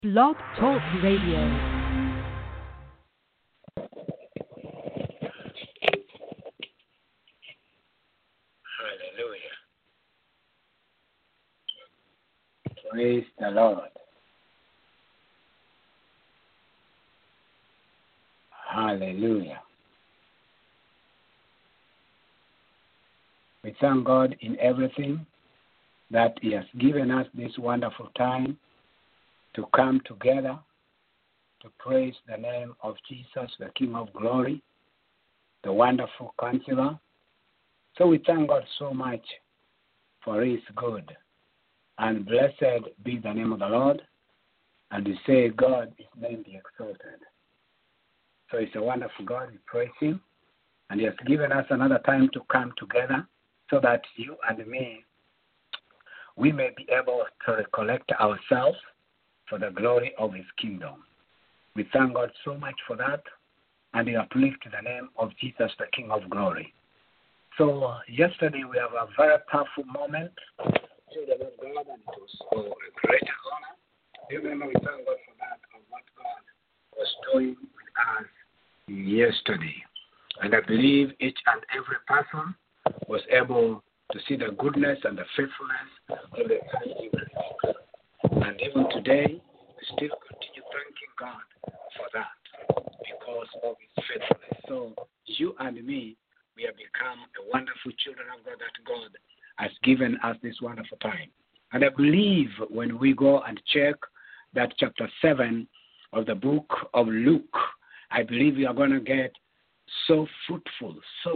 Blog Talk Radio. Hallelujah. Praise the Lord. Hallelujah. We thank God in everything that He has given us this wonderful time to come together to praise the name of Jesus, the King of Glory, the wonderful Counselor. So we thank God so much for His good. And blessed be the name of the Lord. And we say, God, His name be exalted. So it's a wonderful God. We praise Him. And He has given us another time to come together so that you and me, we may be able to recollect ourselves for the glory of His kingdom. We thank God so much for that. And we uplift the name of Jesus, the King of Glory. So yesterday we have a very powerful moment. Children of God, and it was a great honor. Do you remember we thank God for that, of what God was doing with us yesterday? And I believe each and every person was able to see the goodness and the faithfulness of the time. And even today, we still continue thanking God for that because of His faithfulness. So you and me, we have become a wonderful children of God that God has given us this wonderful time. And I believe when we go and check that chapter 7 of the book of Luke, I believe we are going to get so fruitful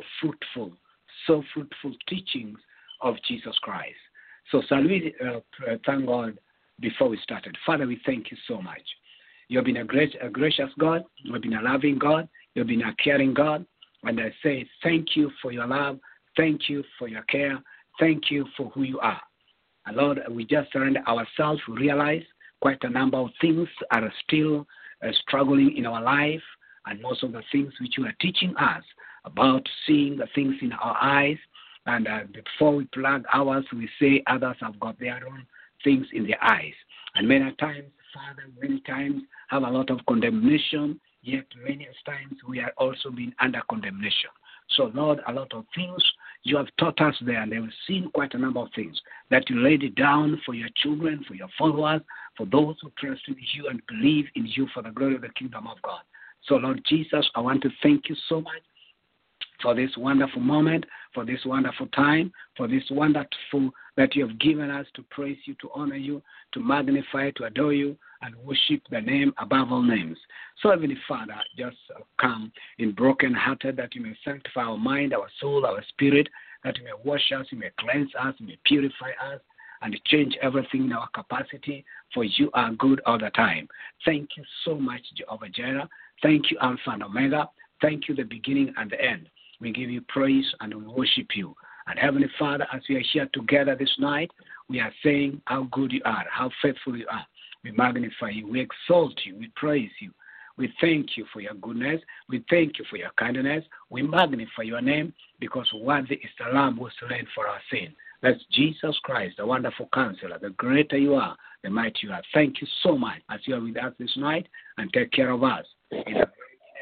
teachings of Jesus Christ. So shall we thank God before we started? Father, we thank you so much. You have been a gracious God. You have been a loving God. You have been a caring God. And I say thank you for your love. Thank you for your care. Thank you for who you are. And Lord, we just surrender ourselves. We realize quite a number of things are still struggling in our life. And most of the things which you are teaching us about seeing the things in our eyes. And before we plug ours, we say others have got their own things in their eyes. And many times, Father, have a lot of condemnation, yet many times we are also being under condemnation. So, Lord, a lot of things you have taught us there, and they've seen quite a number of things that you laid it down for your children, for your followers, for those who trust in you and believe in you for the glory of the kingdom of God. So, Lord Jesus, I want to thank you so much for this wonderful moment, for this wonderful time, for this wonderful that you have given us to praise you, to honor you, to magnify, to adore you, and worship the name above all names. So, Heavenly Father, just come in broken-hearted that you may sanctify our mind, our soul, our spirit, that you may wash us, you may cleanse us, you may purify us, and change everything in our capacity, for you are good all the time. Thank you so much, Jehovah Jireh. Thank you, Alpha and Omega. Thank you, the beginning and the end. We give you praise and we worship you. And Heavenly Father, as we are here together this night, we are saying how good you are, how faithful you are. We magnify you, we exalt you, we praise you. We thank you for your goodness. We thank you for your kindness. We magnify your name because worthy is the Lamb who was slain for our sin. That's Jesus Christ, the wonderful Counselor. The greater you are, the mightier you are. Thank you so much as you are with us this night, and take care of us. In the name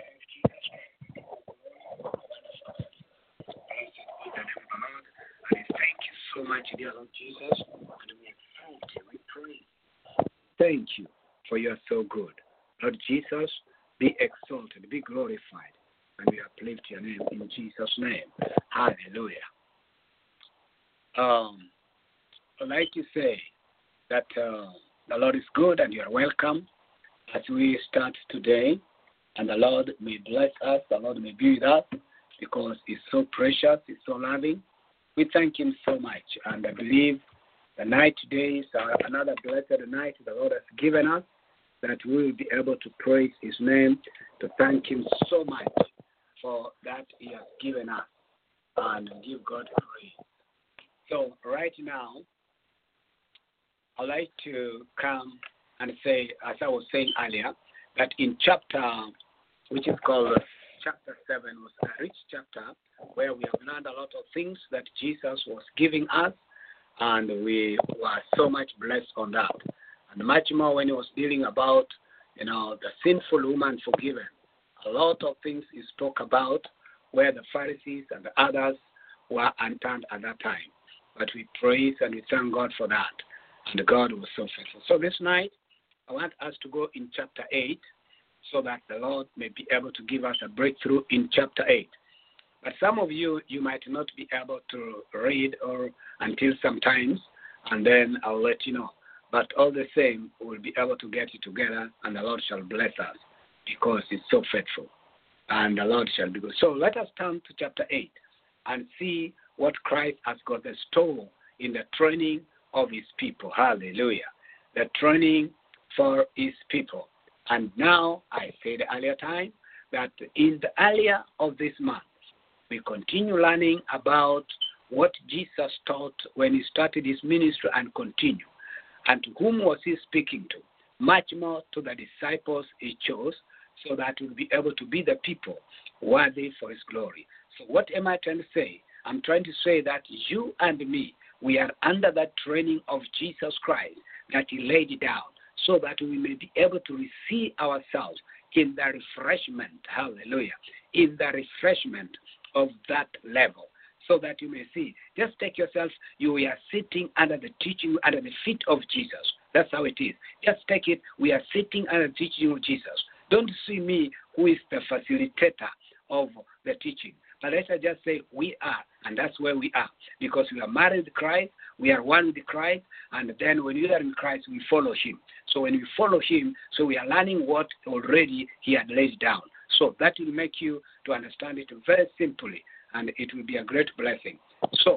and thank you so much, dear Lord Jesus, and we exalt you, we praise. Thank you for you are so good. Lord Jesus, be exalted, be glorified, and we uplift your name in Jesus' name. Hallelujah. I'd like to say that the Lord is good and you are welcome as we start today, and the Lord may bless us, the Lord may be with us, because He's so precious, He's so loving. We thank Him so much, and I believe the night today is another blessed night the Lord has given us, that we will be able to praise His name, to thank Him so much for that He has given us, and give God praise. So right now, I'd like to come and say, as I was saying earlier, that in chapter, which is called chapter 7, was a rich chapter where we have learned a lot of things that Jesus was giving us, and we were so much blessed on that. And much more when he was dealing about, the sinful woman forgiven. A lot of things he spoke about where the Pharisees and the others were unturned at that time. But we praise and we thank God for that. And God was so faithful. So this night, I want us to go in chapter 8 so that the Lord may be able to give us a breakthrough in chapter 8. But some of you might not be able to read or until sometimes, and then I'll let you know. But all the same, we'll be able to get it together, and the Lord shall bless us because He's so faithful. And the Lord shall be good. So let us turn to chapter 8 and see what Christ has got the store in the training of His people. Hallelujah. The training for His people. And now, I said earlier time, that in the earlier of this month, we continue learning about what Jesus taught when He started His ministry and continue. And to whom was He speaking to? Much more to the disciples He chose, so that we'll be able to be the people worthy for His glory. So what am I trying to say? I'm trying to say that you and me, we are under that training of Jesus Christ that He laid down, so that we may be able to receive ourselves in the refreshment, hallelujah, in the refreshment of that level, so that you may see. Just take yourself, you are sitting under the teaching, under the feet of Jesus. That's how it is. Just take it, we are sitting under the teaching of Jesus. Don't see me who is the facilitator of the teaching. But let's just say we are, and that's where we are. Because we are married to Christ, we are one with Christ, and then when we are in Christ, we follow Him. So when we follow Him, so we are learning what already He had laid down. So that will make you to understand it very simply, and it will be a great blessing. So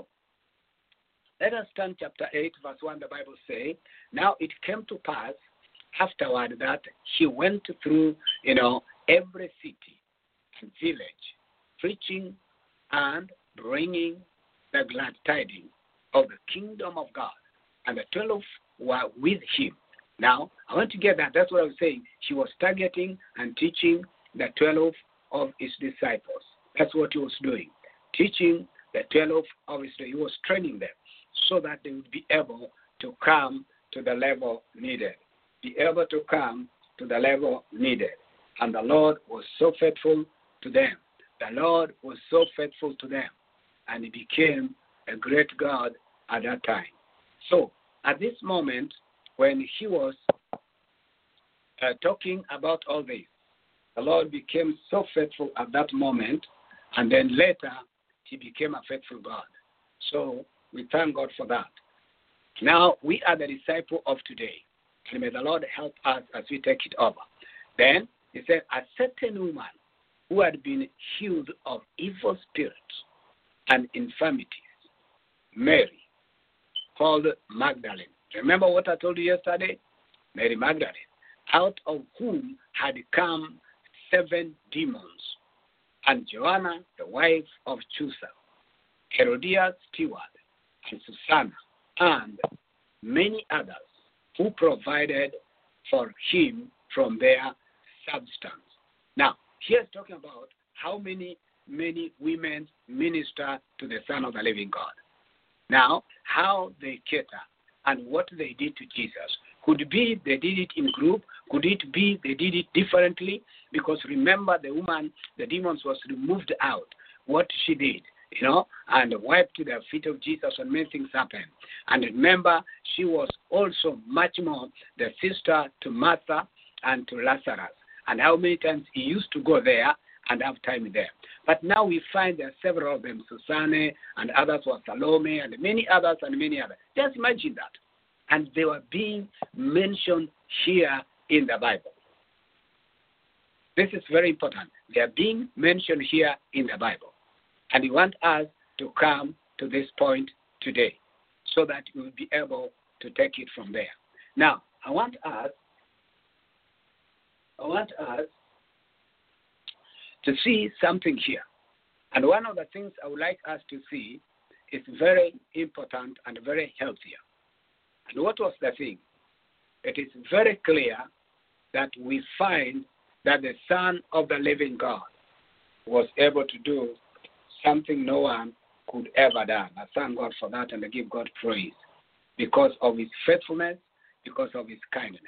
let us turn chapter 8, verse 1, the Bible says, now it came to pass afterward that He went through, every city and village, preaching and bringing the glad tidings of the kingdom of God. And the 12 were with Him. Now, I want to get that. That's what I was saying. He was targeting and teaching the 12 of His disciples. That's what He was doing. Teaching the 12 of His disciples. He was training them so that they would be able to come to the level needed. Be able to come to the level needed. And the Lord was so faithful to them. The Lord was so faithful to them. And He became a great God at that time. So, at this moment, when He was talking about all this, the Lord became so faithful at that moment, and then later, He became a faithful God. So, we thank God for that. Now, we are the disciple of today. And may the Lord help us as we take it over. Then, He said, a certain woman who had been healed of evil spirits and infirmities, Mary, called Magdalene. Remember what I told you yesterday? Mary Magdalene, out of whom had come 7 demons, and Joanna, the wife of Chusa, Herodias steward, and Susanna, and many others who provided for him from their substance. Now, here's talking about how many women minister to the Son of the living God. Now, how they cater and what they did to Jesus. Could it be they did it in group? Could it be they did it differently? Because remember, the woman, the demons was removed out. What she did, and wiped the feet of Jesus, and many things happened. And remember, she was also much more the sister to Martha and to Lazarus. And how many times he used to go there and have time there. But now we find there are several of them, Susanne, and others were Salome, and many others, and many others. Just imagine that. And they were being mentioned here in the Bible. This is very important. They are being mentioned here in the Bible. And we want us to come to this point today so that we will be able to take it from there. Now, I want us to see something here. And one of the things I would like us to see is very important and very healthier. And what was the thing? It is very clear that we find that the Son of the living God was able to do something no one could ever do. I thank God for that and I give God praise because of his faithfulness, because of his kindness.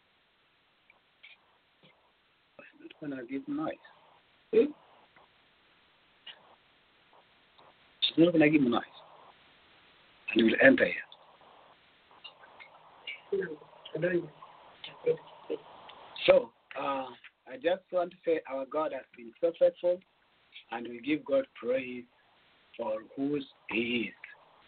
It's not going to give noise. See? It's not going to give noise. And he will enter here. So, I just want to say our God has been so faithful, and we give God praise for whose he is,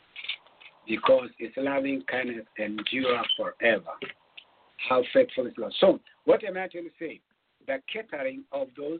because his loving kindness endures forever. How faithful is God. So, what am I trying to say? The catering of those,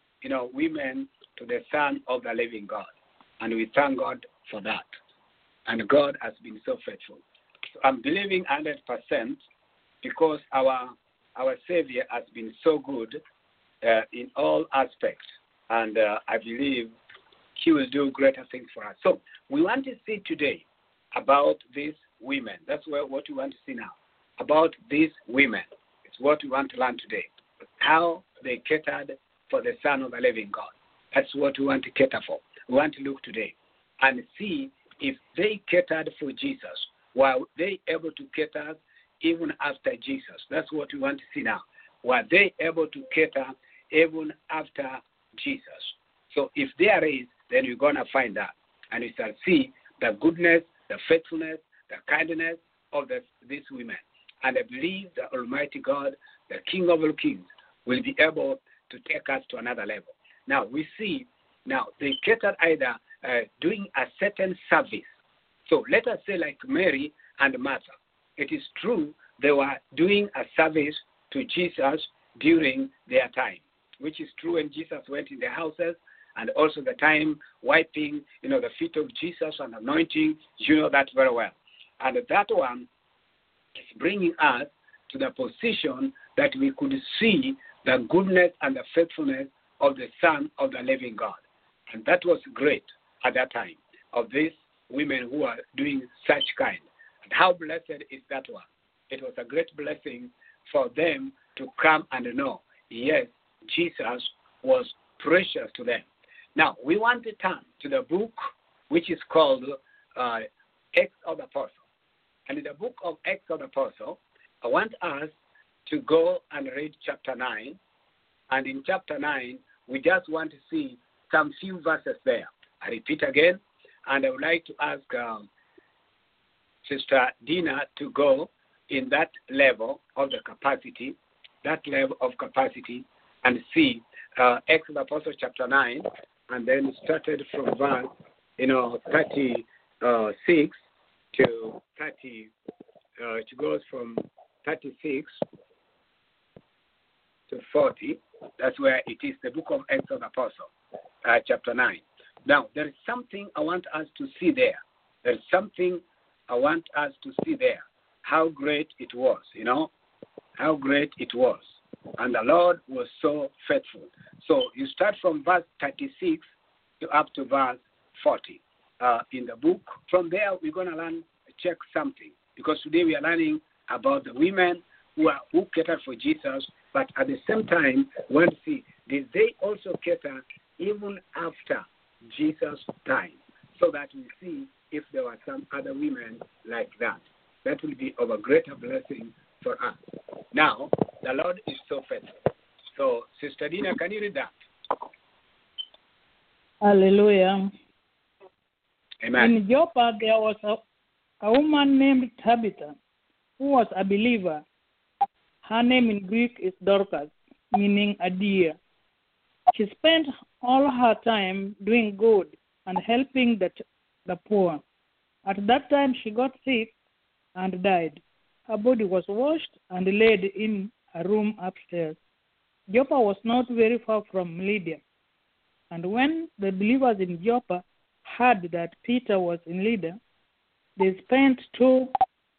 women to the Son of the living God. And we thank God for that. And God has been so faithful. So I'm believing 100% because our Savior has been so good in all aspects. And I believe he will do greater things for us. So we want to see today about these women. That's what we want to see now. About these women. It's what we want to learn today. How they catered for the Son of the living God. That's what we want to cater for. We want to look today and see if they catered for Jesus. Were they able to cater even after Jesus? That's what we want to see now. Were they able to cater even after Jesus? So if there is, then we're going to find that. And we shall see the goodness, the faithfulness, the kindness of these women. And I believe the Almighty God, the King of all kings, will be able to take us to another level. Now, we see, they catered either doing a certain service. So let us say like Mary and Martha. It is true they were doing a service to Jesus during their time, which is true when Jesus went in their houses, and also the time wiping, the feet of Jesus and anointing. You know that very well. And that one is bringing us to the position that we could see the goodness and the faithfulness of the Son of the living God. And that was great at that time of these women who are doing such kind. And how blessed is that one? It was a great blessing for them to come and know, yes, Jesus was precious to them. Now, we want to turn to the book which is called Acts of the Apostle. And in the book of Acts of the Apostle, I want us to go and read chapter 9. And in chapter 9, we just want to see some few verses there. I repeat again, and I would like to ask Sister Dina to go in that level of the capacity, and see Acts of the Apostle chapter 9, and then started from verse 36 to 30. It goes from 36 to 40. That's where it is, the book of Acts of the Apostle, chapter 9. Now, there is something I want us to see there. There's something I want us to see there. How great it was, how great it was. And the Lord was so faithful. So you start from verse 36 to up to verse 40 in the book. From there, we're going to check something. Because today we are learning about the women who catered for Jesus, but at the same time, we want to see, did they also cater even after Jesus' time? So that we see if there were some other women like that. That will be of a greater blessing for us. Now, the Lord is so faithful. So, Sister Dina, can you read that? Hallelujah. Amen. In Joppa, there was a woman named Tabitha, who was a believer. Her name in Greek is Dorcas, meaning a deer. She spent all her time doing good and helping the poor. At that time, she got sick and died. Her body was washed and laid in a room upstairs. Joppa was not very far from Lydda. And when the believers in Joppa heard that Peter was in Lydda, they sent two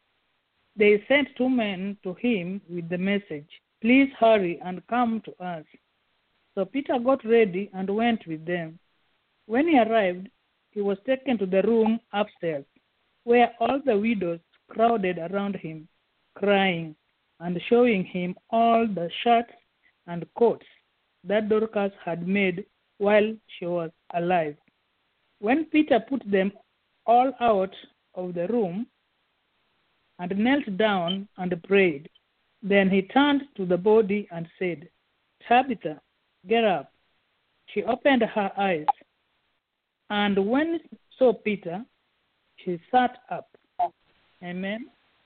men to him with the message, "Please hurry and come to us." So Peter got ready and went with them. When he arrived, he was taken to the room upstairs, where all the widows crowded around him, crying and showing him all the shirts and coats that Dorcas had made while she was alive. When Peter put them all out of the room, and knelt down and prayed. Then he turned to the body and said, Tabitha, get up. She opened her eyes, and when she saw Peter, she sat up. Amen.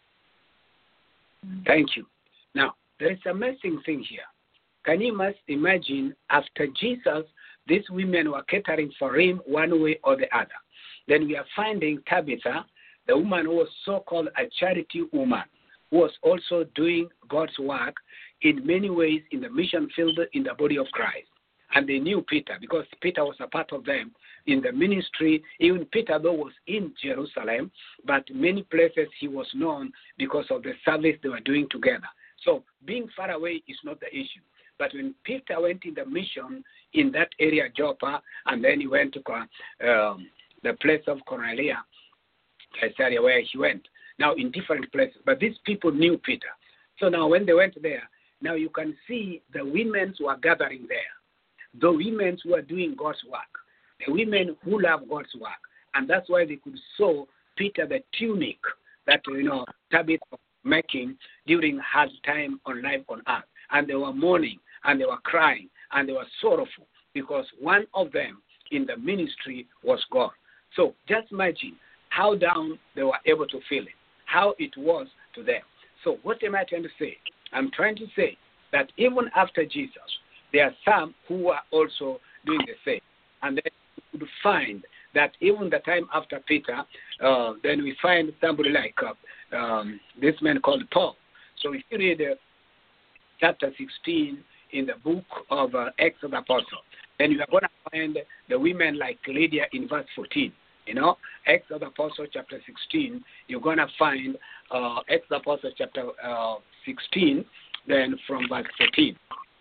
Thank you. Now, there is an amazing thing here. Can you imagine after Jesus, these women were catering for him one way or the other. Then we are finding Tabitha, the woman who was so-called a charity woman, who was also doing God's work in many ways in the mission field in the body of Christ. And they knew Peter because Peter was a part of them in the ministry. Even Peter, though, was in Jerusalem, but many places he was known because of the service they were doing together. So being far away is not the issue. But when Peter went in the mission in that area, Joppa, and then he went to the place of Cornelia, Caesarea, where he went. Now in different places. But these people knew Peter. So now when they went there, now you can see the women who are gathering there. The women who are doing God's work. The women who love God's work. And that's why they could sew Peter the tunic that, Tabitha was making during her time on life on earth. And they were mourning, and they were crying, and they were sorrowful because one of them in the ministry was gone. So just imagine how down they were able to feel it, how it was to them. So what am I trying to say? I'm trying to say that even after Jesus, there are some who are also doing the same. And then we would find that even the time after Peter, then we find somebody like this man called Paul. So if you read chapter 16 in the book of Acts of the Apostles, then you are going to find the women like Lydia in verse 14. Acts of the Apostles chapter 16, you're going to find Acts of the Apostles chapter 16, then from verse 14.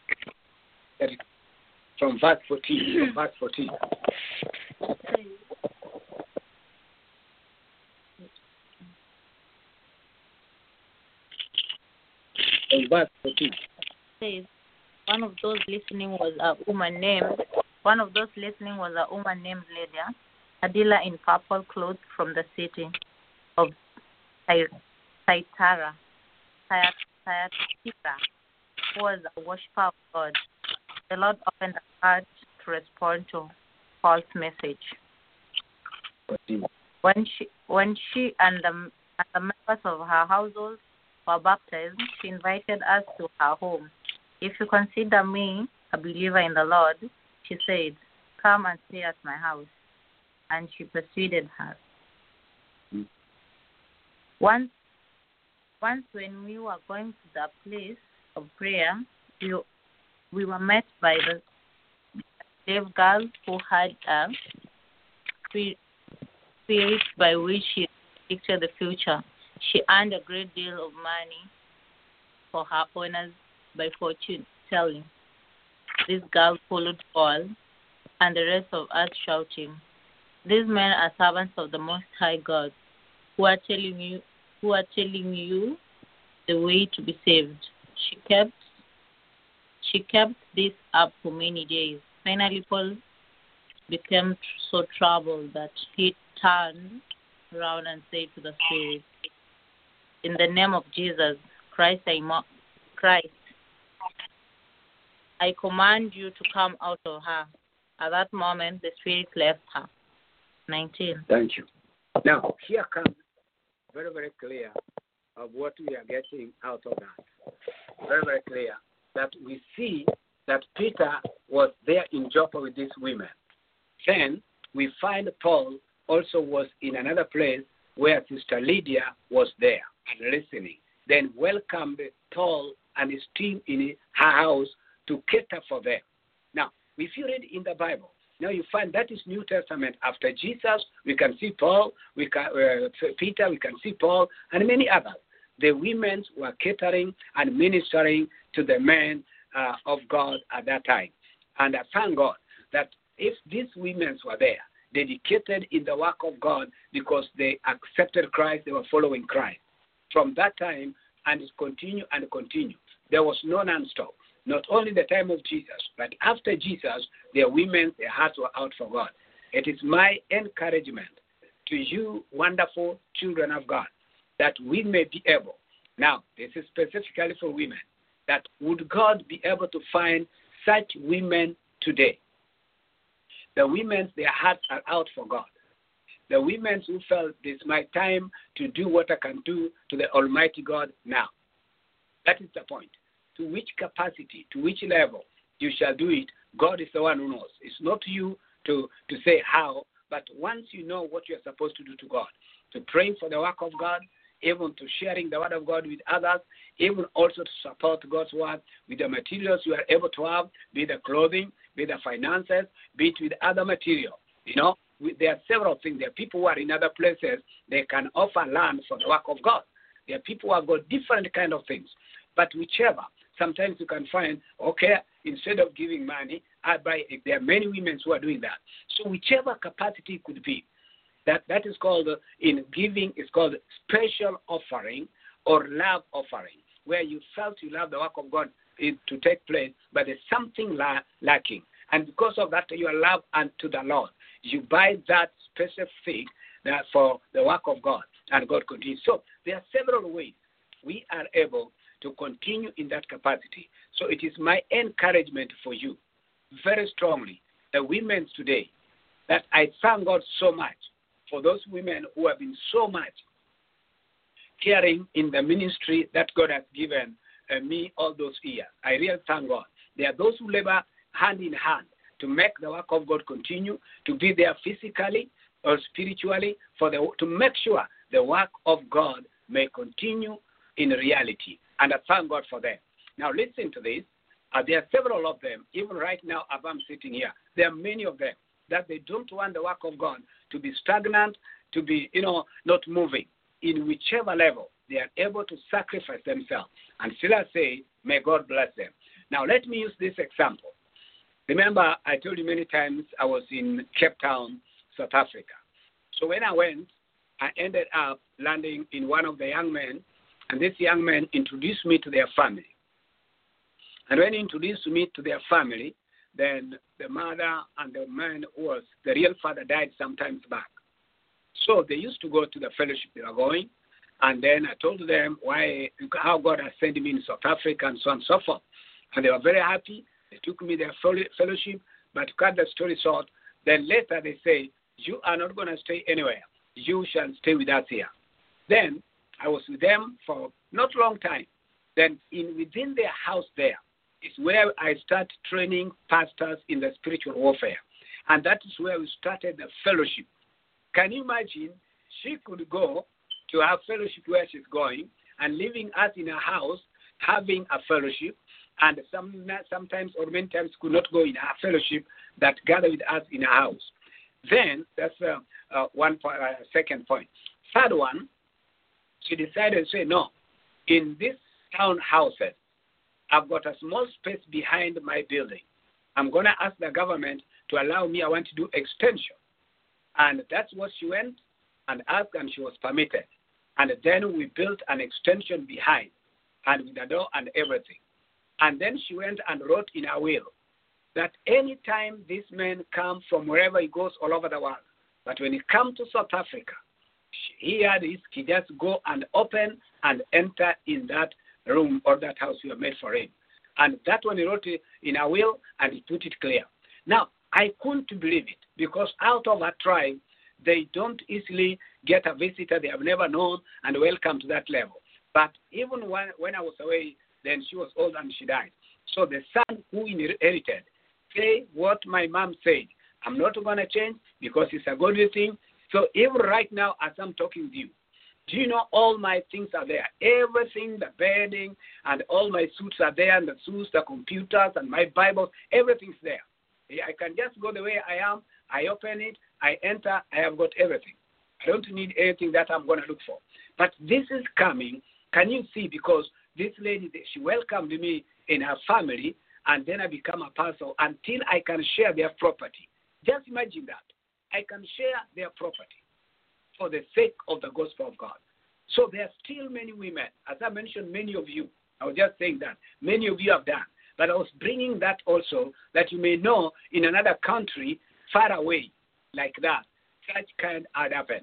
From verse 14. From verse 14. From verse 14. Says, one of those listening was a woman named Lydia, a dealer in purple clothes from the city of Thyatira, who was a worshiper of God. The Lord opened her heart to respond to Paul's message. When she and the members of her household were baptized, she invited us to her home. If you consider me a believer in the Lord, she said, come and stay at my house. And she persuaded her. Once when we were going to the place of prayer, we were met by the slave girl who had a spirit by which she predicted the future. She earned a great deal of money for her owners by fortune telling. This girl followed Paul and the rest of us shouting, these men are servants of the Most High God, who are telling you the way to be saved. She kept this up for many days. Finally, Paul became so troubled that he turned around and said to the spirit, in the name of Jesus Christ, I command you to come out of her. At that moment, the spirit left her. 19. Thank you. Now, here comes very, very clear of what we are getting out of that. Very, very clear that we see that Peter was there in Joppa with these women. Then we find Paul also was in another place where Sister Lydia was there and listening. Then welcomed Paul and his team in her house to cater for them. Now, if you read in the Bible, now you find that is New Testament. After Jesus, we can see Paul, Peter, we can see Paul, and many others. The women were catering and ministering to the men of God at that time. And I thank God that if these women were there, dedicated in the work of God because they accepted Christ, they were following Christ. From that time, and it continued and continued. There was no non-stop. Not only the time of Jesus, but after Jesus, their women, their hearts were out for God. It is my encouragement to you, wonderful children of God, that we may be able. Now, this is specifically for women. That would God be able to find such women today? The women, their hearts are out for God. The women who felt this is my time to do what I can do to the Almighty God now. That is the point. To which capacity, to which level you shall do it, God is the one who knows. It's not you to say how, but once you know what you're supposed to do to God, to praying for the work of God, even to sharing the word of God with others, even also to support God's word with the materials you are able to have, be the clothing, be the finances, be it with other material. There are several things. There are people who are in other places, they can offer land for the work of God. There are people who have got different kind of things. But whichever, sometimes you can find, okay, instead of giving money, I buy. There are many women who are doing that. So whichever capacity could be, that is called, in giving, is called special offering or love offering, where you felt you love the work of God to take place, but there's something lacking. And because of that, you are love unto the Lord. You buy that specific that for the work of God, and God continues. So there are several ways we are able to continue in that capacity. So it is my encouragement for you very strongly, the women today, that I thank God so much for those women who have been so much caring in the ministry that God has given me all those years. I really thank God. There are those who labor hand in hand to make the work of God continue, to be there physically or spiritually, to make sure the work of God may continue in reality. And I thank God for them. Now listen to this. There are several of them, even right now as I'm sitting here. There are many of them that they don't want the work of God to be stagnant, to be, not moving. In whichever level, they are able to sacrifice themselves. And still I say, may God bless them. Now let me use this example. Remember, I told you many times I was in Cape Town, South Africa. So when I went, I ended up landing in one of the young men, and this young man introduced me to their family. And when he introduced me to their family, then the mother and the man who was the real father died some time back. So they used to go to the fellowship they were going, and then I told them how God has sent me in South Africa and so on and so forth. And they were very happy. They took me their fellowship, but to cut the story short, then later they say, you are not going to stay anywhere. You shall stay with us here. Then I was with them for not a long time. Then within their house there is where I start training pastors in the spiritual warfare. And that is where we started the fellowship. Can you imagine? She could go to have fellowship where she's going and leaving us in a house, having a fellowship, and sometimes or many times could not go in a fellowship that gather with us in a house. Then that's one point, second point. Third one, she decided to say, no, in these townhouses, I've got a small space behind my building. I'm going to ask the government to allow me, I want to do extension. And that's what she went and asked, and she was permitted. And then we built an extension behind, and with the door and everything. And then she went and wrote in her will that anytime this man comes from wherever he goes all over the world, but when he comes to South Africa, he just go and open and enter in that room or that house we have made for him. And that one he wrote it in a will, and he put it clear. Now, I couldn't believe it, because out of our tribe, they don't easily get a visitor they have never known and welcome to that level. But even when I was away, then she was old and she died. So the son who inherited, say what my mom said. I'm not going to change because it's a godly thing. So even right now as I'm talking to you, do you know all my things are there? Everything, the bedding, and all my suits are there, and the suits, the computers, and my Bible, everything's there. I can just go the way I am. I open it, I enter, I have got everything. I don't need anything that I'm going to look for. But this is coming, can you see, because this lady, she welcomed me in her family, and then I become a pastor until I can share their property. Just imagine that. I can share their property for the sake of the gospel of God. So there are still many women. As I mentioned, many of you, I was just saying that, many of you have done. But I was bringing that also, that you may know in another country, far away, like that, such kind had happened.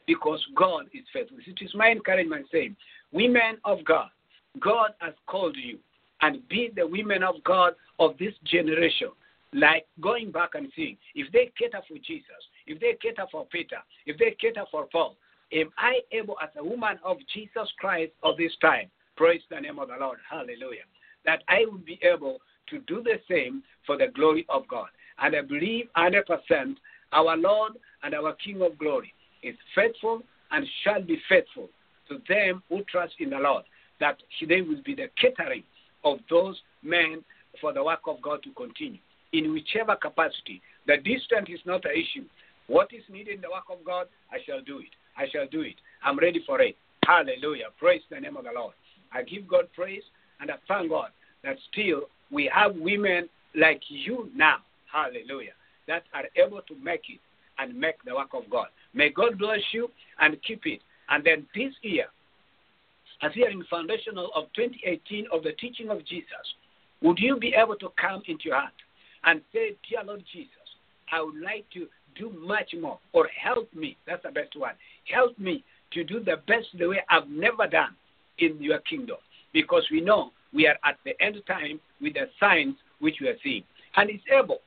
because God is faithful. It is my encouragement saying, women of God, God has called you, and be the women of God of this generation. Like going back and seeing, if they cater for Jesus, if they cater for Peter, if they cater for Paul, am I able as a woman of Jesus Christ of this time, praise the name of the Lord, hallelujah, that I will be able to do the same for the glory of God. And I believe 100% our Lord and our King of glory is faithful and shall be faithful to them who trust in the Lord, that they will be the catering of those men for the work of God to continue. In whichever capacity, the distance is not an issue. What is needed in the work of God, I shall do it. I shall do it. I'm ready for it. Hallelujah. Praise the name of the Lord. I give God praise and I thank God that still we have women like you now, hallelujah, that are able to make it and make the work of God. May God bless you and keep it. And then this year, as we are in foundational of 2018 of the teaching of Jesus, would you be able to come into your heart and say, dear Lord Jesus, I would like to do much more, or help me, that's the best one, help me to do the best the way I've never done in your kingdom, because we know we are at the end time with the signs which we are seeing. And he's able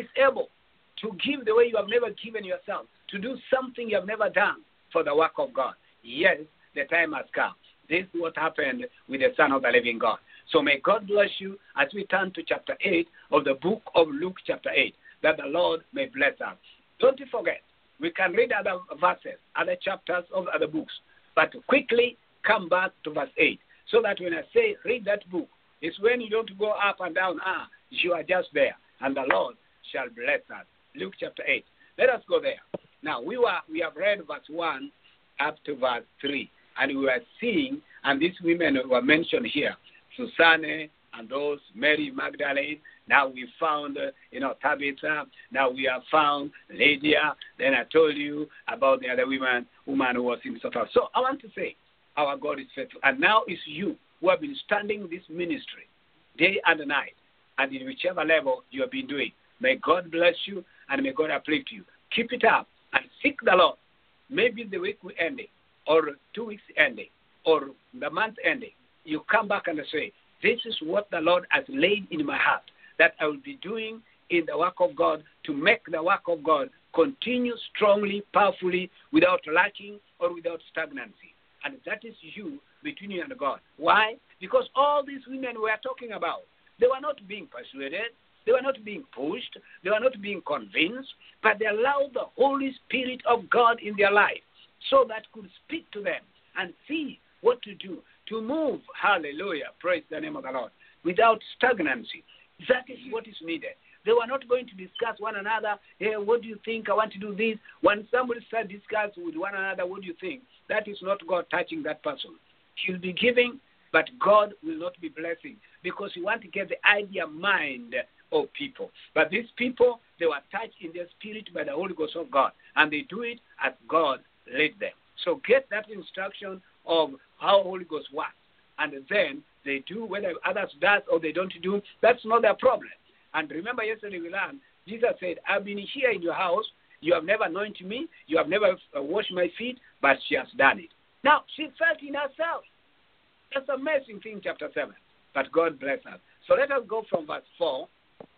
to give the way you have never given yourself, to do something you have never done for the work of God. Yes, the time has come. This is what happened with the Son of the living God. So may God bless you as we turn to chapter 8 of the book of Luke chapter 8, that the Lord may bless us. Don't you forget, we can read other verses, other chapters of other books, but quickly come back to verse 8, so that when I say read that book, it's when you don't go up and down, you are just there, and the Lord shall bless us. Luke chapter 8. Let us go there. Now, we have read verse 1 up to verse 3, and we are seeing, and these women were mentioned here, Susanna and those, Mary Magdalene. Now we found, Tabitha. Now we have found Lydia. Then I told you about the other woman who was in Sodom. So I want to say, our God is faithful. And now it's you who have been standing this ministry day and night, and in whichever level you have been doing. May God bless you, and may God uplift you. Keep it up, and seek the Lord. Maybe the week we ending, or 2 weeks ending, or the month ending, you come back and say, this is what the Lord has laid in my heart, that I will be doing in the work of God to make the work of God continue strongly, powerfully, without lacking or without stagnancy. And that is you, between you and God. Why? Because all these women we are talking about, they were not being persuaded, they were not being pushed, they were not being convinced, but they allowed the Holy Spirit of God in their life so that could speak to them and see what to do, to move, hallelujah, praise the name of the Lord, without stagnancy. That is what is needed. They were not going to discuss one another, hey, what do you think, I want to do this. When somebody starts discussing with one another, what do you think? That is not God touching that person. He'll be giving, but God will not be blessing, because he wants to get the idea mind of people. But these people, they were touched in their spirit by the Holy Ghost of God, and they do it as God led them. So get that instruction of how Holy Ghost works, and then they do, whether others does or they don't do, that's not their problem. And remember yesterday we learned, Jesus said, I've been here in your house, you have never anointed me, you have never washed my feet, but she has done it. Now, she felt in herself. That's an amazing thing, chapter 7. But God bless us. So let us go from verse 4.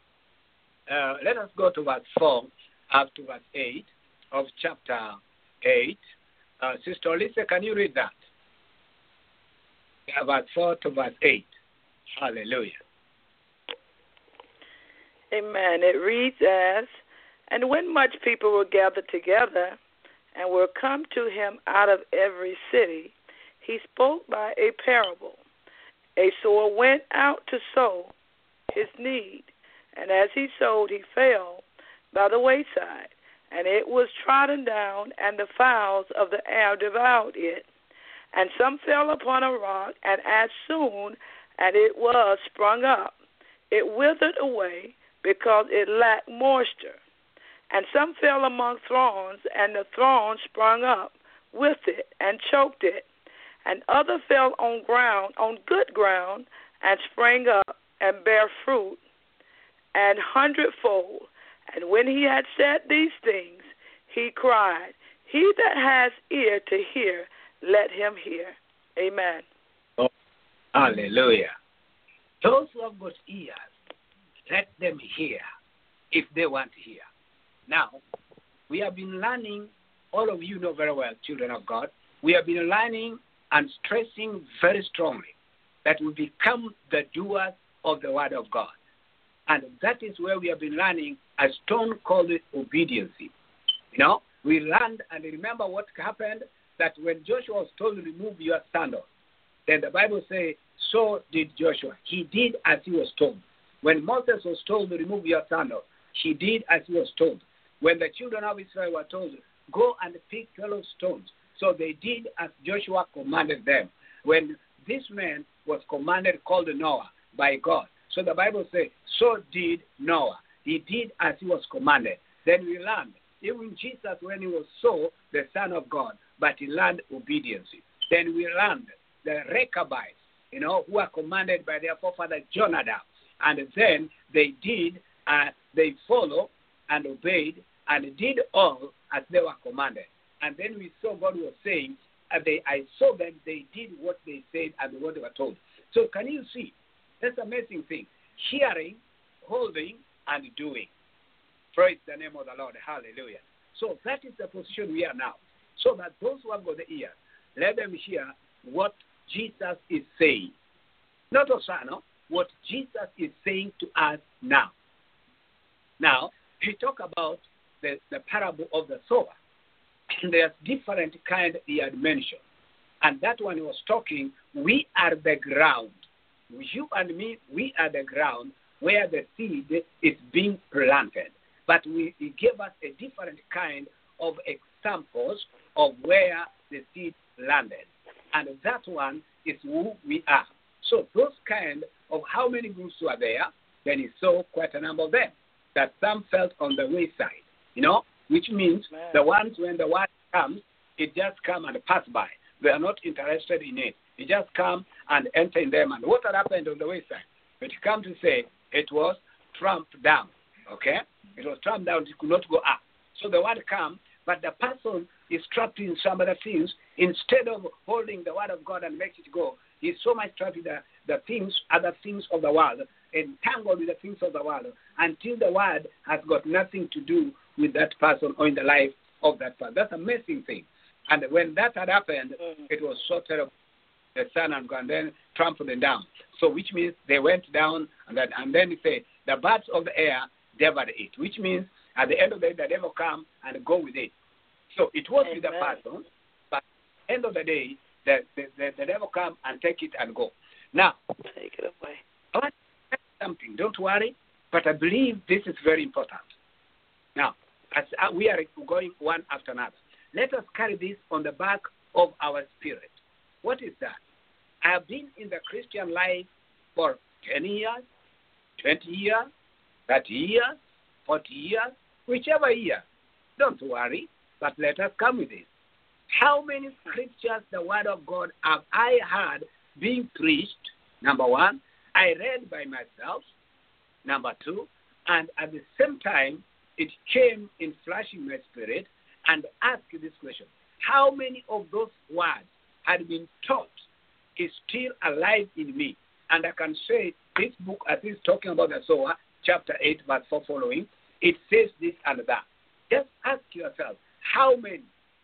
Let us go to verse 4 up to verse 8 of chapter 8. Sister Lisa, can you read that? Verse 4 to verse 8. Hallelujah. Amen. It reads as, and when much people were gathered together and were come to him out of every city, he spoke by a parable. A sower went out to sow his need, and as he sowed, he fell by the wayside, and it was trodden down, and the fowls of the air devoured it. And some fell upon a rock, and as soon as it was sprung up, it withered away, because it lacked moisture. And some fell among thorns, and the thorns sprung up with it and choked it. And other fell on good ground, and sprang up and bare fruit, and hundredfold. And when he had said these things, he cried, He that has ear to hear, let him hear. Amen. Oh, hallelujah. Those who have got ears, let them hear if they want to hear. Now, we have been learning, all of you know very well, children of God, we have been learning and stressing very strongly that we become the doers of the word of God. And that is where we have been learning a stone called obedience. You know, we learned, and remember what happened, that when Joshua was told to remove your sandals, then the Bible says, so did Joshua. He did as he was told. When Moses was told to remove your sandals, he did as he was told. When the children of Israel were told, go and pick 12 stones, so they did as Joshua commanded them. When this man was commanded, called Noah by God, so the Bible says, so did Noah. He did as he was commanded. Then we learned, even Jesus, when he was so the Son of God, but he learned obedience. Then we learned the Rechabites, you know, who are commanded by their forefather Jonadab. And then they did, they followed and obeyed and did all as they were commanded. And then we saw God was saying, I saw them, they did what they said and what they were told. So can you see? That's an amazing thing. Hearing, holding, and doing. Praise the name of the Lord. Hallelujah. So that is the position we are now. So that those who have got the ear, let them hear what Jesus is saying. Not Osano, what Jesus is saying to us now. Now, we talk about the parable of the sower. And there's different kind he had mentioned. And that one he was talking, we are the ground. You and me, we are the ground where the seed is being planted. But he gave us a different kind of examples of where the seed landed. And that one is who we are. So those kind of how many groups were there, then he saw quite a number of them. That some felt on the wayside, you know, which means the ones when the word comes, it just come and pass by. They are not interested in it. It just come and enter in them. And what had happened on the wayside? It come to say it was tramped down. Okay? It was tramped down. It could not go up. So the word come, but the person is trapped in some other things. Instead of holding the word of God and make it go, he's so much trapped in the things, other things of the world, entangled with the things of the world, until the word has got nothing to do with that person or in the life of that person. That's an amazing thing. And when that had happened, it was so terrible. The sun had gone, then trampled them down. So which means they went down, and then he said, the birds of the air devoured it, which means at the end of the day, the devil come and go with it. So it was with the person, but at the end of the day, the devil come and take it and go. Now, take it away. I want to say something. Don't worry, but I believe this is very important. Now, as we are going one after another, let us carry this on the back of our spirit. What is that? I have been in the Christian life for 10 years, 20 years, 30 years, 40 years, whichever year. Don't worry, but let us come with it. How many scriptures, the word of God, have I heard being preached? Number one, I read by myself. Number two, and at the same time, it came in flashing my spirit and asked this question. How many of those words had been taught is still alive in me? And I can say this book, as it's talking about the sower, chapter 8, verse 4 following, it says this and that. Just ask yourself, how many?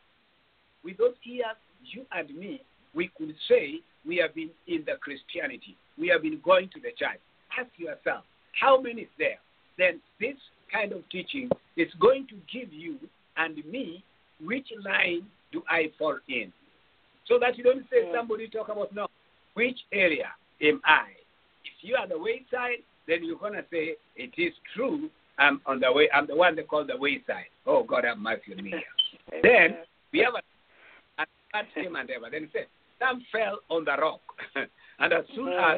With those ears, you and me, we could say we have been in the Christianity. We have been going to the church. Ask yourself, how many is there? Then this kind of teaching is going to give you and me which line do I fall in. So that you don't say somebody talk about, no, which area am I? If you are the wayside, then you're going to say, it is true, I'm on the way. I'm the one they call the wayside. Oh, God have mercy on me here. Then we have a him and ever. Then he said, some fell on the rock. And as soon as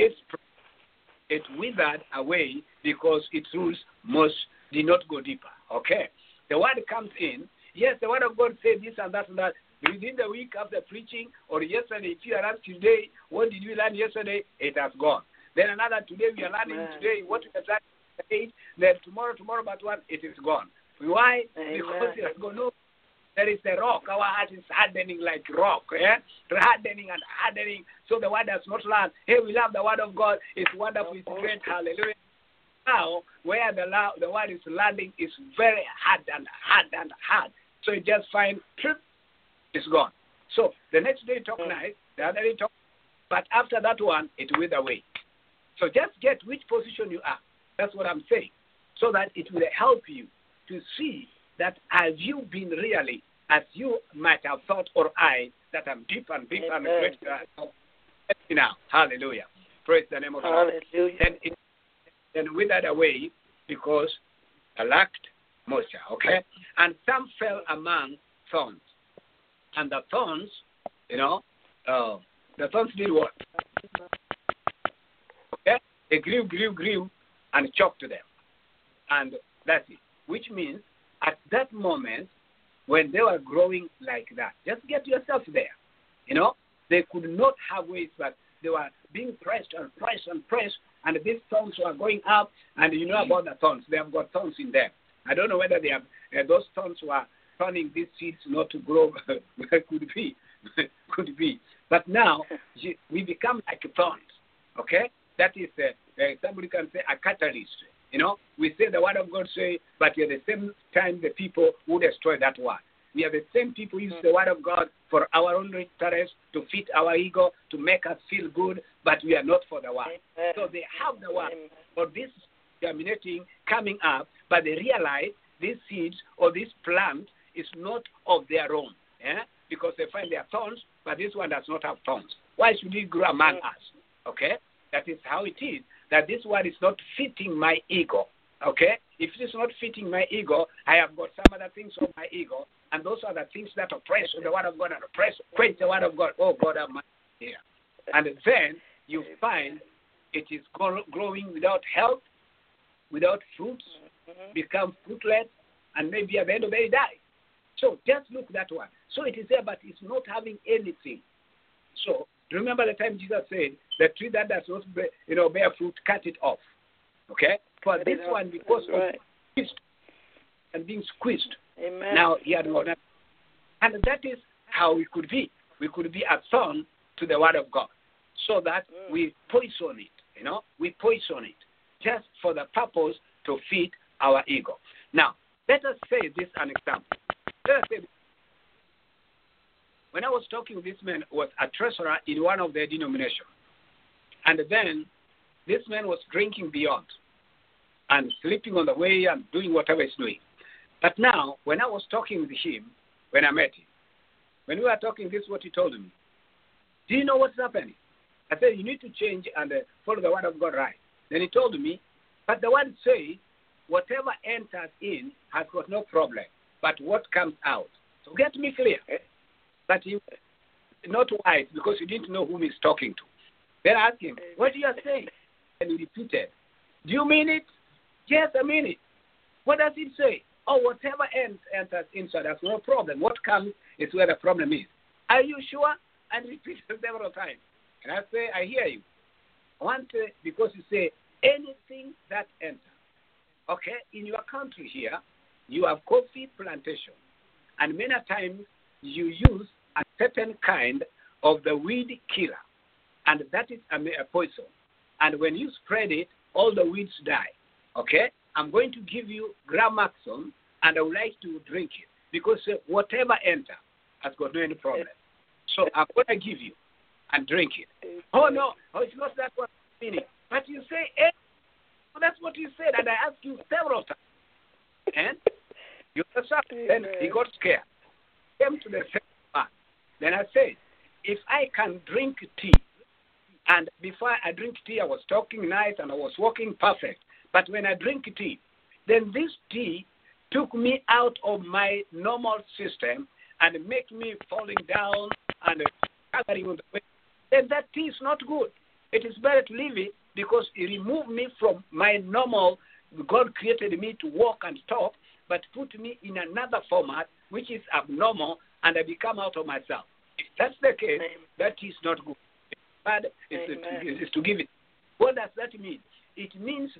it withered away because its roots did not go deeper. Okay? The word comes in. Yes, the word of God said this and that and that. Within the week after preaching or yesterday, if you are asked today, what did we learn yesterday? It has gone. Then another today, we are learning today what we have learned today. Then tomorrow but one, it is gone. Why? Because it has gone. No, There is a rock. Our heart is hardening like rock. Hardening and hardening. So the word does not land. Hey, we love the word of God. It's wonderful. It's great. Hallelujah. Now, where the word is landing is very hard and hard and hard. So you just find, it's gone. So the next day talk nice, the other day talk, but after that one, it went away. So just get which position you are. That's what I'm saying. So that it will help you to see that have you been really, as you might have thought, or I, that I'm deep and big and great. Now, hallelujah. Praise the name of God. Then withered away because I lacked moisture, okay? And some fell among thorns. And the thorns, the thorns did what? Okay? They grew, and choked them. And that's it. Which means, at that moment, when they were growing like that, just get yourself there. They could not have ways, but they were being pressed and pressed and pressed, and these thorns were going up, and you know about the thorns. They have got thorns in them. I don't know whether they have those thorns were turning these seeds not to grow. Could be. But now, we become like thorns, okay? That is, somebody can say a catalyst. We say the word of God say, but at the same time, the people who destroy that word. We are the same people who use the word of God for our own interest, to fit our ego, to make us feel good, but we are not for the word. So they have the word, or this germinating, coming up, but they realize these seeds or this plant is not of their own, because they find their thorns, but this one does not have thorns. Why should it grow among us? Okay? That is how it is, that this word is not fitting my ego. Okay? If it is not fitting my ego, I have got some other things of my ego, and those are the things that oppress the word of God and quench the word of God. Oh, God, I'm here. And then you find it is growing without help, without fruits, become fruitless, and maybe at the end of the day die. So just look that one. So it is there, but it's not having anything. So remember the time Jesus said, the tree that does not bear fruit, cut it off. Okay? For this one, because of squeezed and being squeezed, now he had not. And that is how we could be. We could be a thorn to the word of God, so that we poison it. We poison it just for the purpose to feed our ego. Now, let us say this an example. Let us say this. When I was talking, this man was a treasurer in one of their denominations. And then this man was drinking beyond and sleeping on the way and doing whatever he's doing. But now, when I was talking with him, when I met him, when we were talking, this is what he told me. Do you know what's happening? I said, you need to change and follow the word of God right. Then he told me, but the word says, whatever enters in has got no problem, but what comes out. So get me clear. But he not wise, because he didn't know whom he's talking to. Then I asked him, what do you say? And he repeated, do you mean it? Yes, I mean it. What does it say? Oh, whatever enters inside, that's no problem. What comes is where the problem is. Are you sure? And repeat it several times. And I say, I hear you. Once, because you say, anything that enters. Okay, in your country here, you have coffee plantation. And many times you use a certain kind of the weed killer. And that is a poison. And when you spread it, all the weeds die. Okay? I'm going to give you Gramaxon, and I would like to drink it. Because whatever enters has got no any problem. So I'm going to give you and drink it. Oh, no. Oh, it's not that what I'm meaning. But you say, so that's what you said. And I asked you several times. And you then he got scared. Came to the second part. Then I said, if I can drink tea, and before I drink tea, I was talking nice and I was walking perfect. But when I drink tea, then this tea took me out of my normal system and make me falling down and gathering on the way. Then that tea is not good. It is better to leave it because it removed me from my normal. God created me to walk and talk, but put me in another format which is abnormal, and I become out of myself. If that's the case, that is not good. Bad is to give it. What does that mean? It means that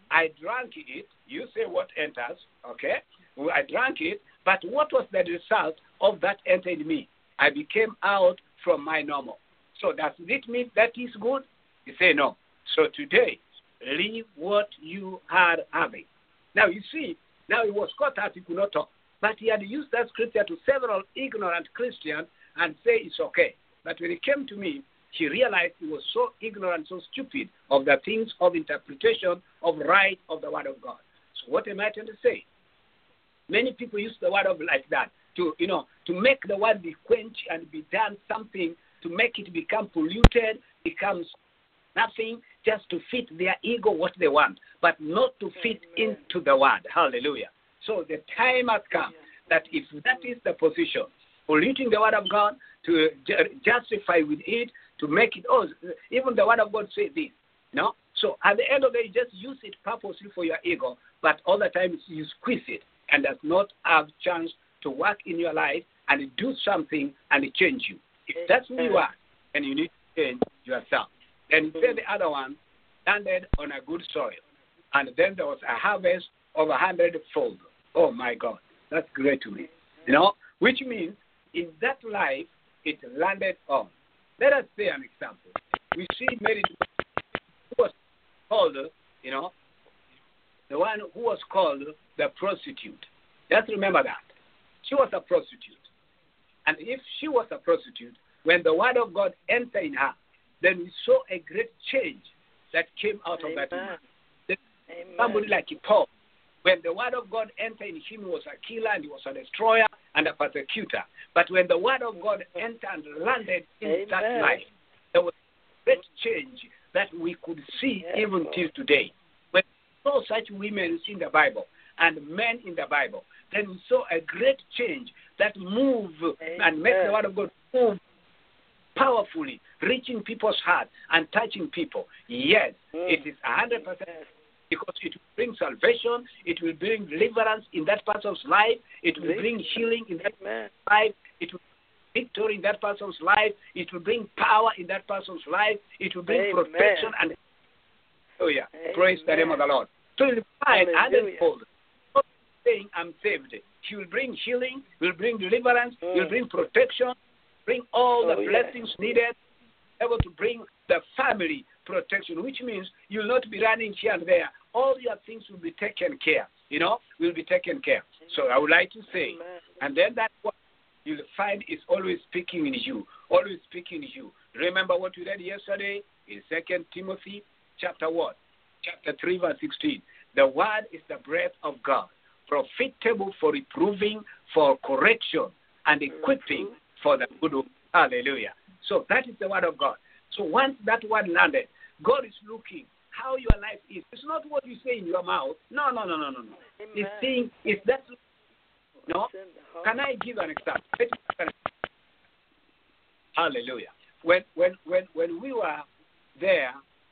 I drank it. You say what enters, okay? Well, I drank it, but what was the result of that entering me? I became out from my normal. So does it mean that is good? You say no. So today, leave what you are having. Now you see, now he was caught up, he could not talk. But he had used that scripture to several ignorant Christians and say it's okay. But when he came to me, he realized he was so ignorant, so stupid of the things of interpretation, of right of the word of God. So what am I trying to say? Many people use the word of like that to make the word be quenched and be done something to make it become polluted, becomes nothing, just to fit their ego what they want, but not to fit into the word. Hallelujah. So the time has come that if that is the position, polluting the word of God, to justify with it, to make it, even the word of God says this. No? So at the end of the day, you just use it purposely for your ego, but all the time you squeeze it and does not have chance to work in your life and do something and change you. If that's who you are, then you need to change yourself. Then say the other one landed on a good soil, and then there was a harvest of 100-fold. Oh my God, that's great to me. Which means in that life it landed on. Let us say an example. We see Mary, who was called, the one who was called the prostitute. Just remember that. She was a prostitute. And if she was a prostitute, when the word of God entered in her, then we saw a great change that came out of that woman. Somebody like Paul, when the word of God entered in him, he was a killer and he was a destroyer and a persecutor. But when the word of God entered and landed in that life, there was a great change that we could see even till today. When we saw such women in the Bible and men in the Bible, then we saw a great change that moved and made the word of God move powerfully, reaching people's hearts and touching people. Yes, it is 100%, because it will bring salvation, it will bring deliverance in that person's life, it will bring healing in that person's life, it will bring victory in that person's life, it will bring power in that person's life, it will bring protection and praise the name of the Lord. So you'll find 100-fold. Not saying I'm saved. He will bring healing, will bring deliverance, will bring protection, bring all the blessings needed, able to bring the family protection, which means you'll not be running here and there. All your things will be taken care, will be taken care. So I would like to say, and then that what you'll find is always speaking in you, always speaking in you. Remember what we read yesterday in 2 Timothy chapter 3 verse 16. The word is the breath of God, profitable for reproving, for correction, and equipping for the good work. Hallelujah. So that is the word of God. So once that word landed, God is looking how your life is. It's not what you say in your mouth. No. He's saying, is that, can I give an example? Hallelujah. When we were there,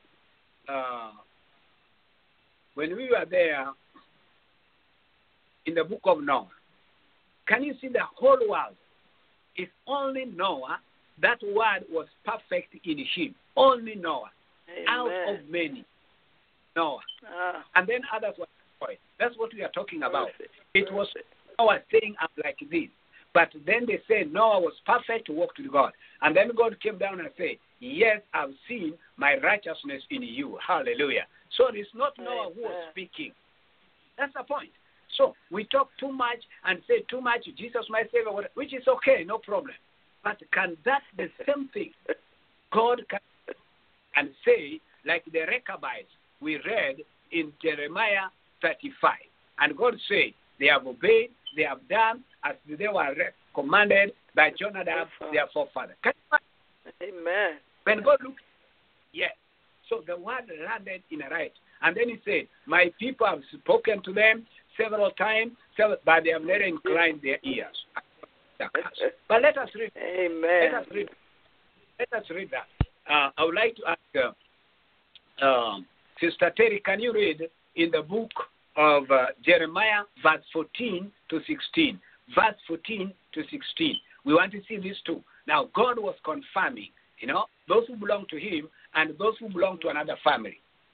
in the book of Noah, can you see the whole world? If only Noah, that word was perfect in him. Only Noah. Out of many. Noah. And then others were destroyed. That's what we are talking about. It was Noah saying, I'm like this. But then they said Noah was perfect to walk to God. And then God came down and said, yes, I've seen my righteousness in you. Hallelujah. So it's not Noah who was speaking. That's the point. So we talk too much and say too much, Jesus my Savior, which is okay, no problem. But can that the same thing God can and say, like the Rechabites we read in Jeremiah 35. And God said, they have obeyed, they have done as they were commanded by Jonadab, their forefather. Amen. When God looked, yes. So the word landed in a right. And then he said, my people have spoken to them several times, but they have never inclined their ears. But let us read. Amen. Let us read that. I would like to ask Sister Terry, can you read in the book of Jeremiah, verse 14 to 16? Verse 14 to 16. We want to see these two. Now, God was confirming, those who belong to him and those who belong to another family.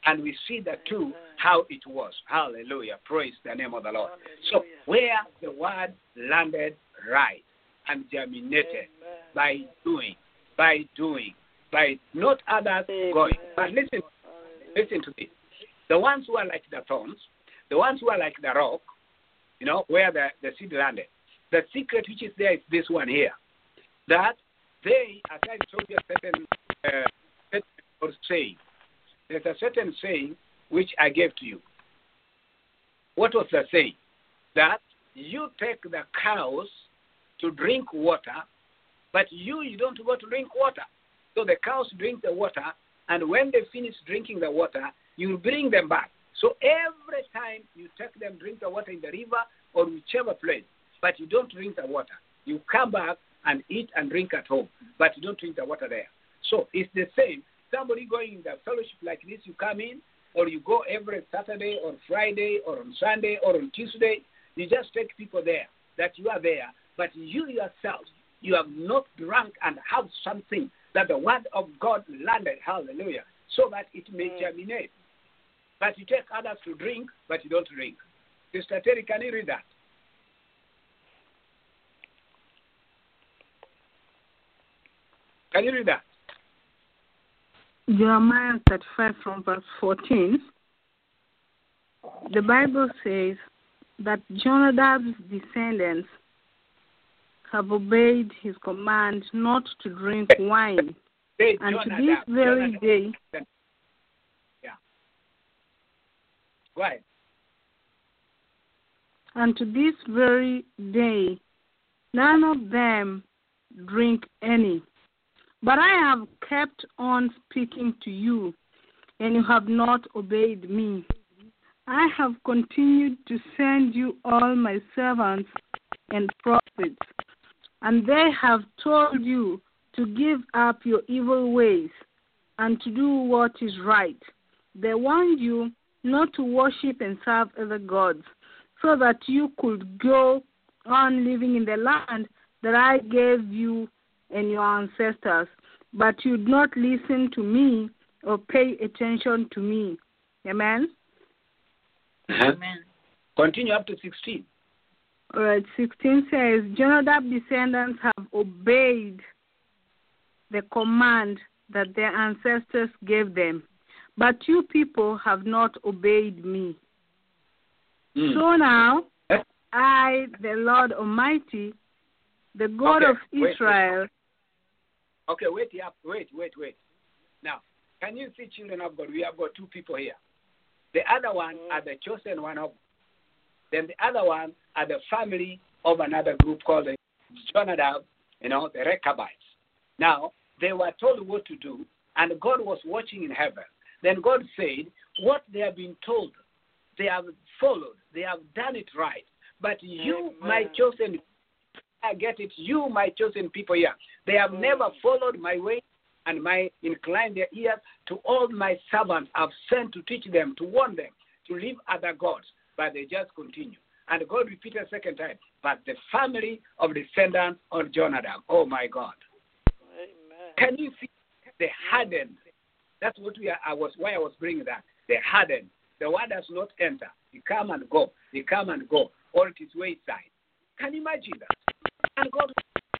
And we see that too, how it was. Hallelujah. Praise the name of the Lord. So where the word landed right and germinated by doing, by not others going. But listen to this. The ones who are like the thorns, the ones who are like the rock, where the seed landed. The secret which is there is this one here. That they, as I told you, a certain saying. There's a certain saying which I gave to you. What was the saying? That you take the cows to drink water, but you don't go to drink water. So the cows drink the water, and when they finish drinking the water, you bring them back. So every time you take them drink the water in the river or whichever place, but you don't drink the water. You come back and eat and drink at home, but you don't drink the water there. So it's the same. Somebody going in the fellowship like this, you come in, or you go every Saturday or Friday or on Sunday or on Tuesday. You just take people there, that you are there, but you yourself, you have not drunk and have something that the word of God landed, hallelujah, so that it may germinate. But you take others to drink, but you don't drink. Sister Terry, can you read that? Can you read that? Jeremiah 35 from verse 14. The Bible says that Jonadab's descendants have obeyed his command not to drink wine. And to this very day... Yeah. Go ahead. And to this very day, none of them drink any. But I have kept on speaking to you, and you have not obeyed me. I have continued to send you all my servants and prophets, and they have told you to give up your evil ways and to do what is right. They warned you not to worship and serve other gods, so that you could go on living in the land that I gave you and your ancestors, but you did not listen to me or pay attention to me. Amen? Amen. Continue up to 16. All right, 16 says, Jonadab's descendants have obeyed the command that their ancestors gave them, but you people have not obeyed me. So now, I, the Lord Almighty, the God of Israel... Wait. Now, can you see, children of God? We have got two people here. The other one are the chosen one of, then the other one are the family of another group called the Jonadab, the Rechabites. Now, they were told what to do, and God was watching in heaven. Then God said, what they have been told, they have followed, they have done it right. But you, my chosen, I get it, you, my chosen people here, they have never followed my way and inclined their ears to all my servants I've sent to teach them, to warn them, to leave other gods, but they just continue. And God repeated a second time, but the family of descendants of Jonadab, oh my God. Amen. Can you see the hardened? That's what why I was bringing that. The hardened. The word does not enter. They come and go. They come and go. Or it is wayside. Can you imagine that? And God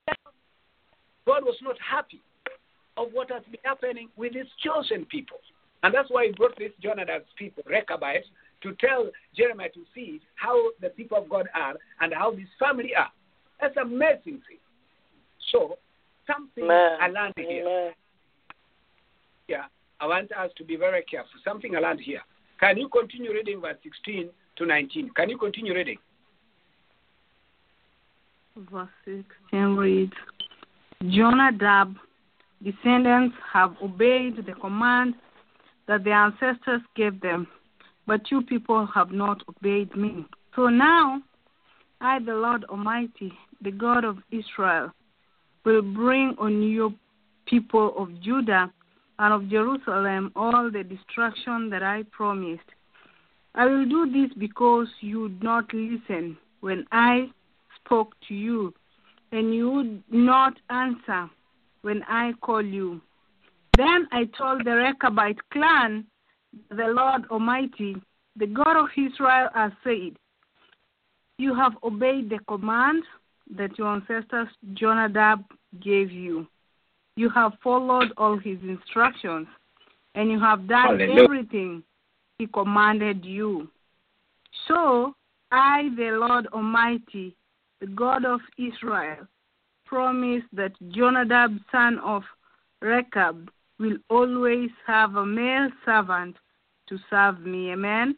was not happy of what has been happening with his chosen people. And that's why he brought this Jonadab's people, Rechabites, to tell Jeremiah to see how the people of God are and how this family are. That's an amazing thing. So, something I learned here. Yeah, I want us to be very careful. Something I learned here. Can you continue reading verse 16 to 19? Can you continue reading? Verse 16 reads, Jonadab descendants have obeyed the command that their ancestors gave them, but you people have not obeyed me. So now, I, the Lord Almighty, the God of Israel, will bring on you people of Judah and of Jerusalem all the destruction that I promised. I will do this because you would not listen when I spoke to you, and you would not answer when I call you. Then I told the Rechabite clan the Lord Almighty, the God of Israel, has said, you have obeyed the command that your ancestors Jonadab gave you. You have followed all his instructions, and you have done everything he commanded you. So I, the Lord Almighty, the God of Israel, promise that Jonadab, son of Rechab, will always have a male servant to serve me. Amen?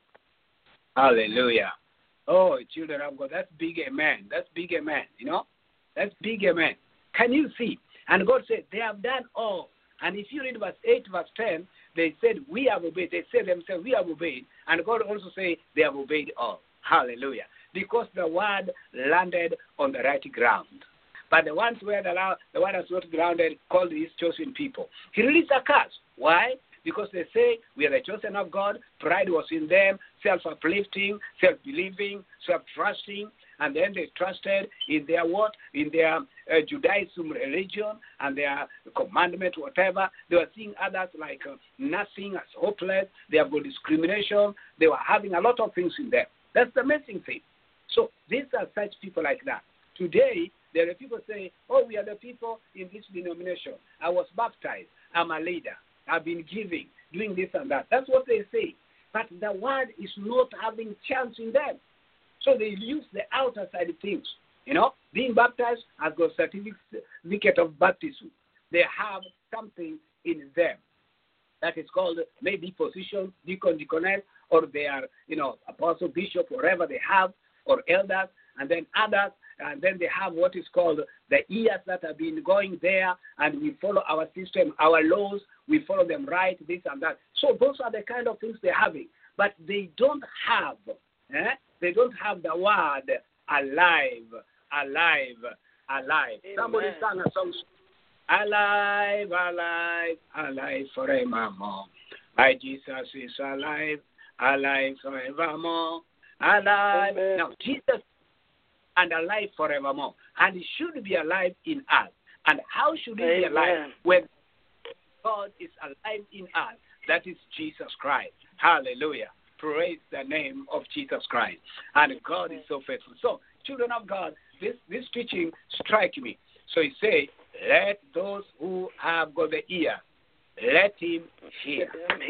Hallelujah. Oh, children of God, that's big amen. That's big amen, That's big amen. Can you see? And God said, they have done all. And if you read verse 8, verse 10, they said, we have obeyed. They said themselves, we have obeyed. And God also said, they have obeyed all. Hallelujah. Because the word landed on the right ground. But the ones where the word has not grounded, called his chosen people. He released a curse. Why? Because they say, we are the chosen of God. Pride was in them, self-uplifting, self-believing, self-trusting. And then they trusted in their what? In their Judaism religion and their commandment, whatever. They were seeing others like nothing, as hopeless. They have got discrimination. They were having a lot of things in them. That's the amazing thing. So these are such people like that. Today, there are people saying, oh, we are the people in this denomination. I was baptized. I'm a leader. I've been giving, doing this and that. That's what they say. But the word is not having chance in them. So they use the outer side of things. Being baptized has got certificate of baptism. They have something in them that is called maybe position, deacon, deaconess, or they are, apostle, bishop, whatever they have, or elders, and then others, and then they have what is called the years that have been going there, and we follow our system, our laws, we follow them right, this and that. So those are the kind of things they're having. But they don't have, they don't have the word alive, alive, alive. Amen. Somebody sang a song, alive, alive, alive forevermore. My Jesus is alive, alive forevermore, alive. Amen. Now, Jesus and alive forevermore. And he should be alive in us. And how should he be alive? When God is alive in us. That is Jesus Christ. Hallelujah. Praise the name of Jesus Christ. And God is so faithful. So, children of God, this teaching strike me. So he say, let those who have got the ear, let him hear.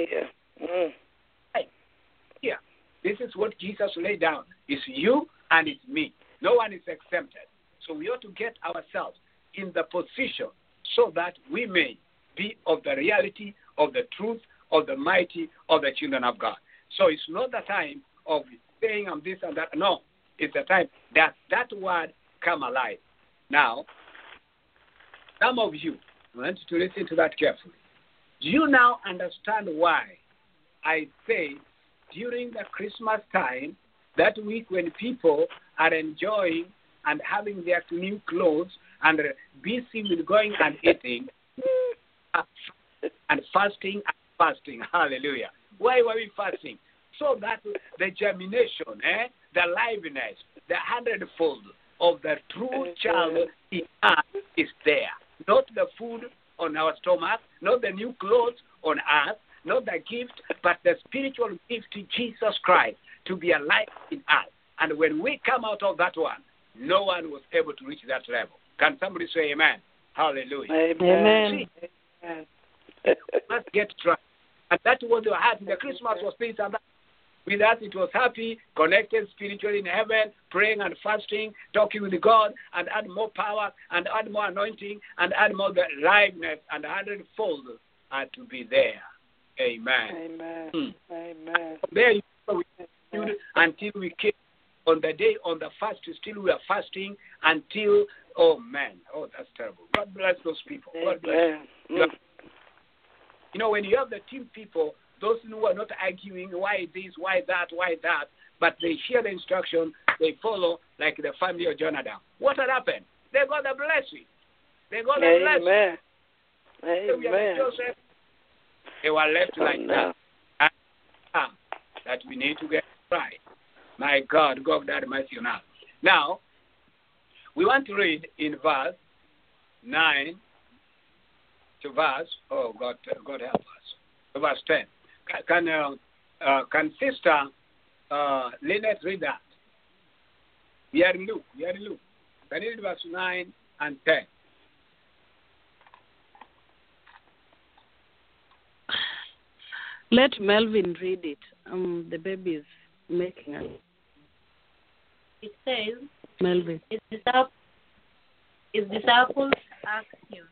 Here. This is what Jesus laid down. It's you and it's me. No one is exempted. So we ought to get ourselves in the position so that we may be of the reality, of the truth, of the mighty, of the children of God. So it's not the time of saying I'm this and that. No, it's the time that that word come alive. Now, some of you, I want you to listen to that carefully. Do you now understand why I say during the Christmas time, that week when people are enjoying and having their new clothes and busy with going and eating and fasting, hallelujah. Why were we fasting? So that the germination, the liveliness, the hundredfold of the true child in us is there. Not the food on our stomach, not the new clothes on us, not the gift, but the spiritual gift to Jesus Christ to be alive in us. And when we come out of that one, no one was able to reach that level. Can somebody say amen? Hallelujah. Amen. Amen. Let's get tried. And that was the heart. The Christmas was this and that. With us, it was happy, connected spiritually in heaven, praying and fasting, talking with God, and add more power, and add more anointing, and add more liveness, and 100-fold are to be there. Amen. Amen. Amen. There we continued until we came on the day, on the fast, still we are fasting until, oh man, oh that's terrible. God bless those people. God bless you. You know, when you have the team people, those who are not arguing why this, why that, but they hear the instruction, they follow like the family of Jonadab. What had happened? They got the blessing. They got the blessing. Amen. They were left like that. That we need to get right. My God, God that mercy on us. Now, we want to read in verse 9 to verse, oh God help us, to verse 10. Can Sister Lynette read that? We are in Luke. Can you read verse 9 and 10? Let Melvin read it. The baby is making it. It says, Melvin. His disciples asked him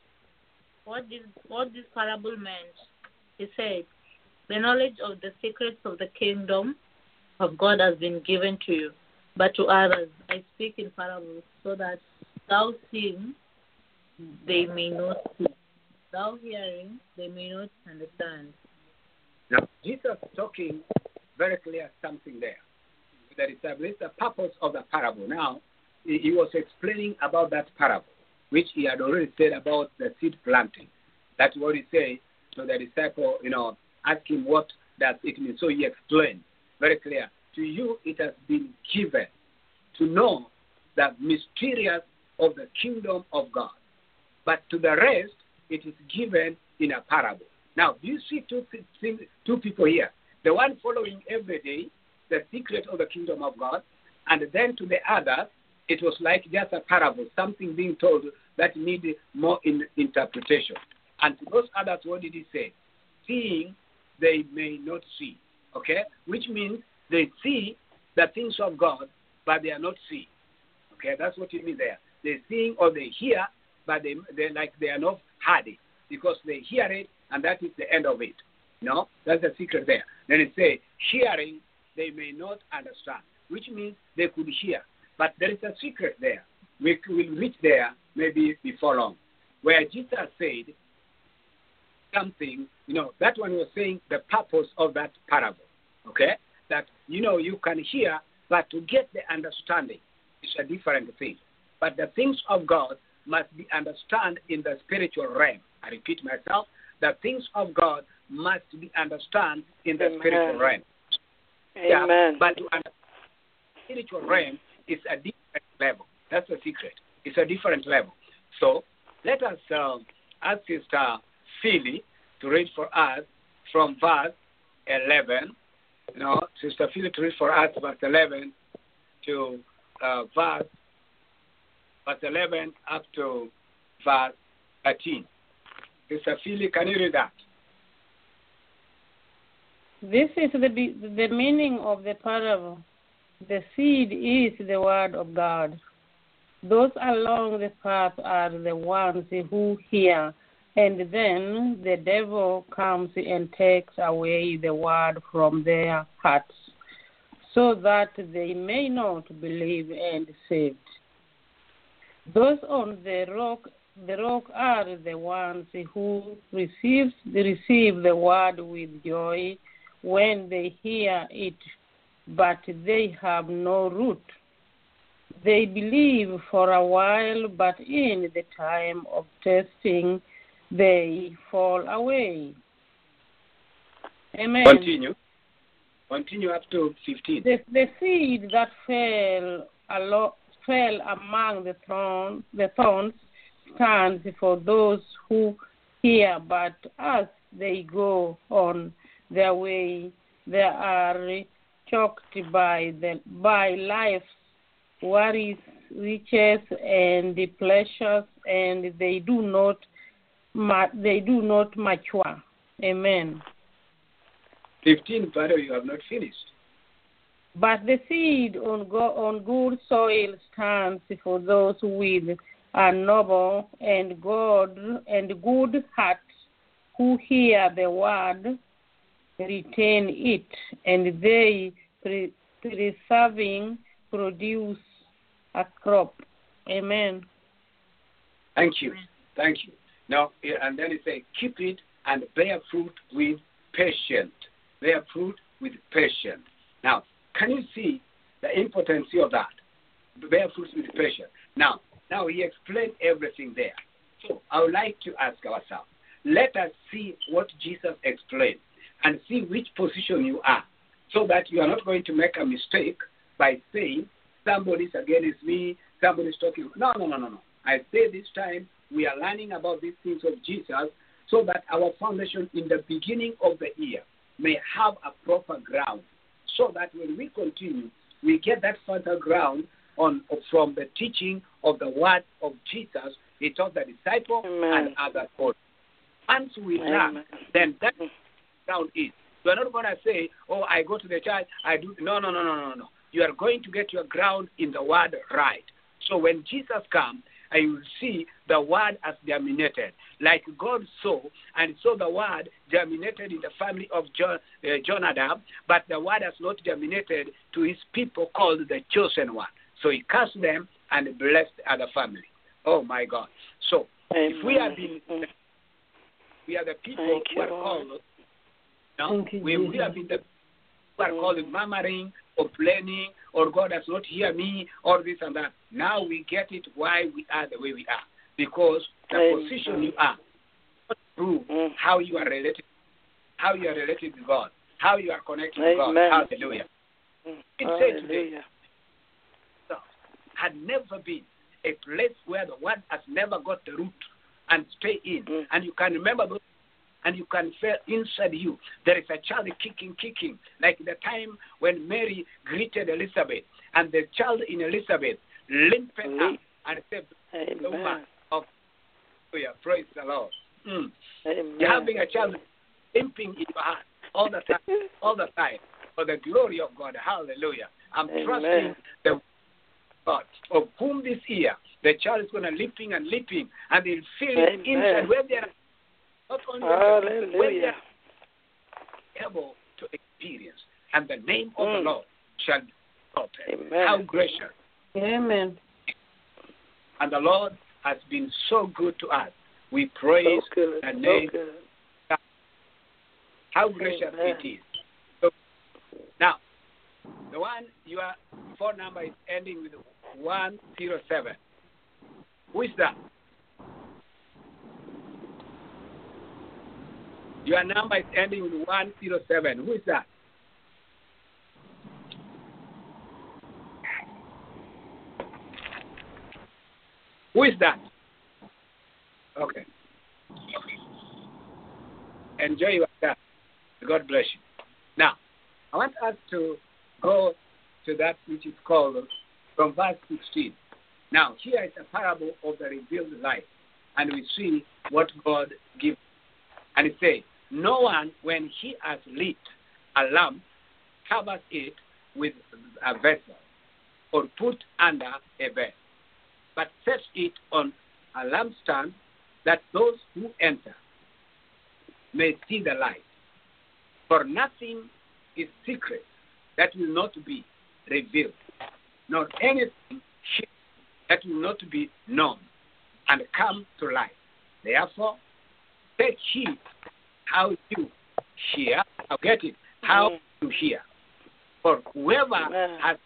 what this parable meant. He said, the knowledge of the secrets of the kingdom of God has been given to you, but to others I speak in parables, so that thou seeing they may not see, thou hearing they may not understand. Now, Jesus talking very clear something there. That is the purpose of the parable. Now, he was explaining about that parable, which he had already said about the seed planting. That's what he said to the disciple, ask him what does it mean. So he explained very clear. To you it has been given to know the mysterious of the kingdom of God. But to the rest, it is given in a parable. Now, do you see two people here? The one following every day the secret of the kingdom of God, and then to the other, it was like just a parable, something being told that needed more interpretation. And to those others, what did he say? Seeing, they may not see. Okay? Which means they see the things of God, but they are not seeing. Okay? That's what it means there. They're seeing or they hear, but they are not heard it, because they hear it, and that is the end of it. No? That's the secret there. Then it says, hearing, they may not understand, which means they could hear. But there is a secret there. We will reach there maybe before long, where Jesus said something, that one was saying the purpose of that parable, okay? That, you can hear, but to get the understanding is a different thing. But the things of God must be understood in the spiritual realm. I repeat myself, the things of God must be understood in the spiritual realm. Amen. Yeah, but to understand the spiritual realm is a different level. That's the secret. It's a different level. So let us ask Sister Philly to read for us from verse 11. Sister Philly to read for us verse 11 to verse 11 up to verse 13. Sister Philly, can you read that? This is the meaning of the parable. The seed is the word of God. Those along the path are the ones who hear, and then the devil comes and takes away the word from their hearts, so that they may not believe and saved. Those on the rock are the ones who receive the word with joy when they hear it, but they have no root. They believe for a while, but in the time of testing, they fall away. Amen. Continue up to 15. The seed that fell among the thorns stands for those who hear, but as they go on their way, they are choked by life's worries, riches, and pleasures, and they do not mature. Amen. 15, but you have not finished. But the seed on good soil stands for those with a noble and good heart, who hear the word, retain it, and they preserving produce a crop. Amen. Thank you. Now, and then it says, keep it and bear fruit with patience. Bear fruit with patience. Now, can you see the importance of that? Bear fruit with patience. Now he explained everything there. So I would like to ask ourselves, let us see what Jesus explained and see which position you are, so that you are not going to make a mistake by saying somebody's against me, somebody's talking. No. I say this time we are learning about these things of Jesus, so that our foundation in the beginning of the year, may have a proper ground, so that when we continue, we get that fertile ground from the teaching of the word of Jesus. He taught the disciple and others also. Once we learn, then that ground is. You are not going to say, oh, I go to the church, I do. No. You are going to get your ground in the word right. So when Jesus comes, and you will see the word has germinated. Like God saw, and so the word germinated in the family of Jonadab, but the word has not germinated to his people called the chosen one. So he cursed them and blessed other family. Oh my God. So if we are the people who are called, we have been the people who are called murmuring, complaining, or God does not hear me, or this and that. Now we get it why we are the way we are. Because the position you are prove how you are related, to God, how you are connected to God. Hallelujah. It said today, had never been a place where the word has never got the root and stay in. And you can remember those, and you can feel inside you there is a child kicking, like the time when Mary greeted Elizabeth, and the child in Elizabeth limped up and said, the woman of praise the Lord. You're having a child limping in your heart all the time for the glory of God. Hallelujah. I'm trusting the God of whom this year the child is going to limping, and they'll feel it inside where they are. Not only when they are able to experience, and the name of the Lord shall be exalted. How gracious. Amen. And the Lord has been so good to us. We praise the name. How gracious it is. So, now, the one, your phone number is ending with 107. Who is that? Your number is ending with 107. Who is that? Who is that? Okay. Enjoy your time. God bless you. Now, I want us to go to that which is called from verse 16. Now, here is a parable of the revealed light, and we see what God gives. And it says, no one, when he has lit a lamp, covers it with a vessel or put under a bed, but sets it on a lampstand, that those who enter may see the light. For nothing is secret that will not be revealed, nor anything hidden that will not be known and come to light. Therefore, take heed how you hear. I'll get it. How you hear. For whoever has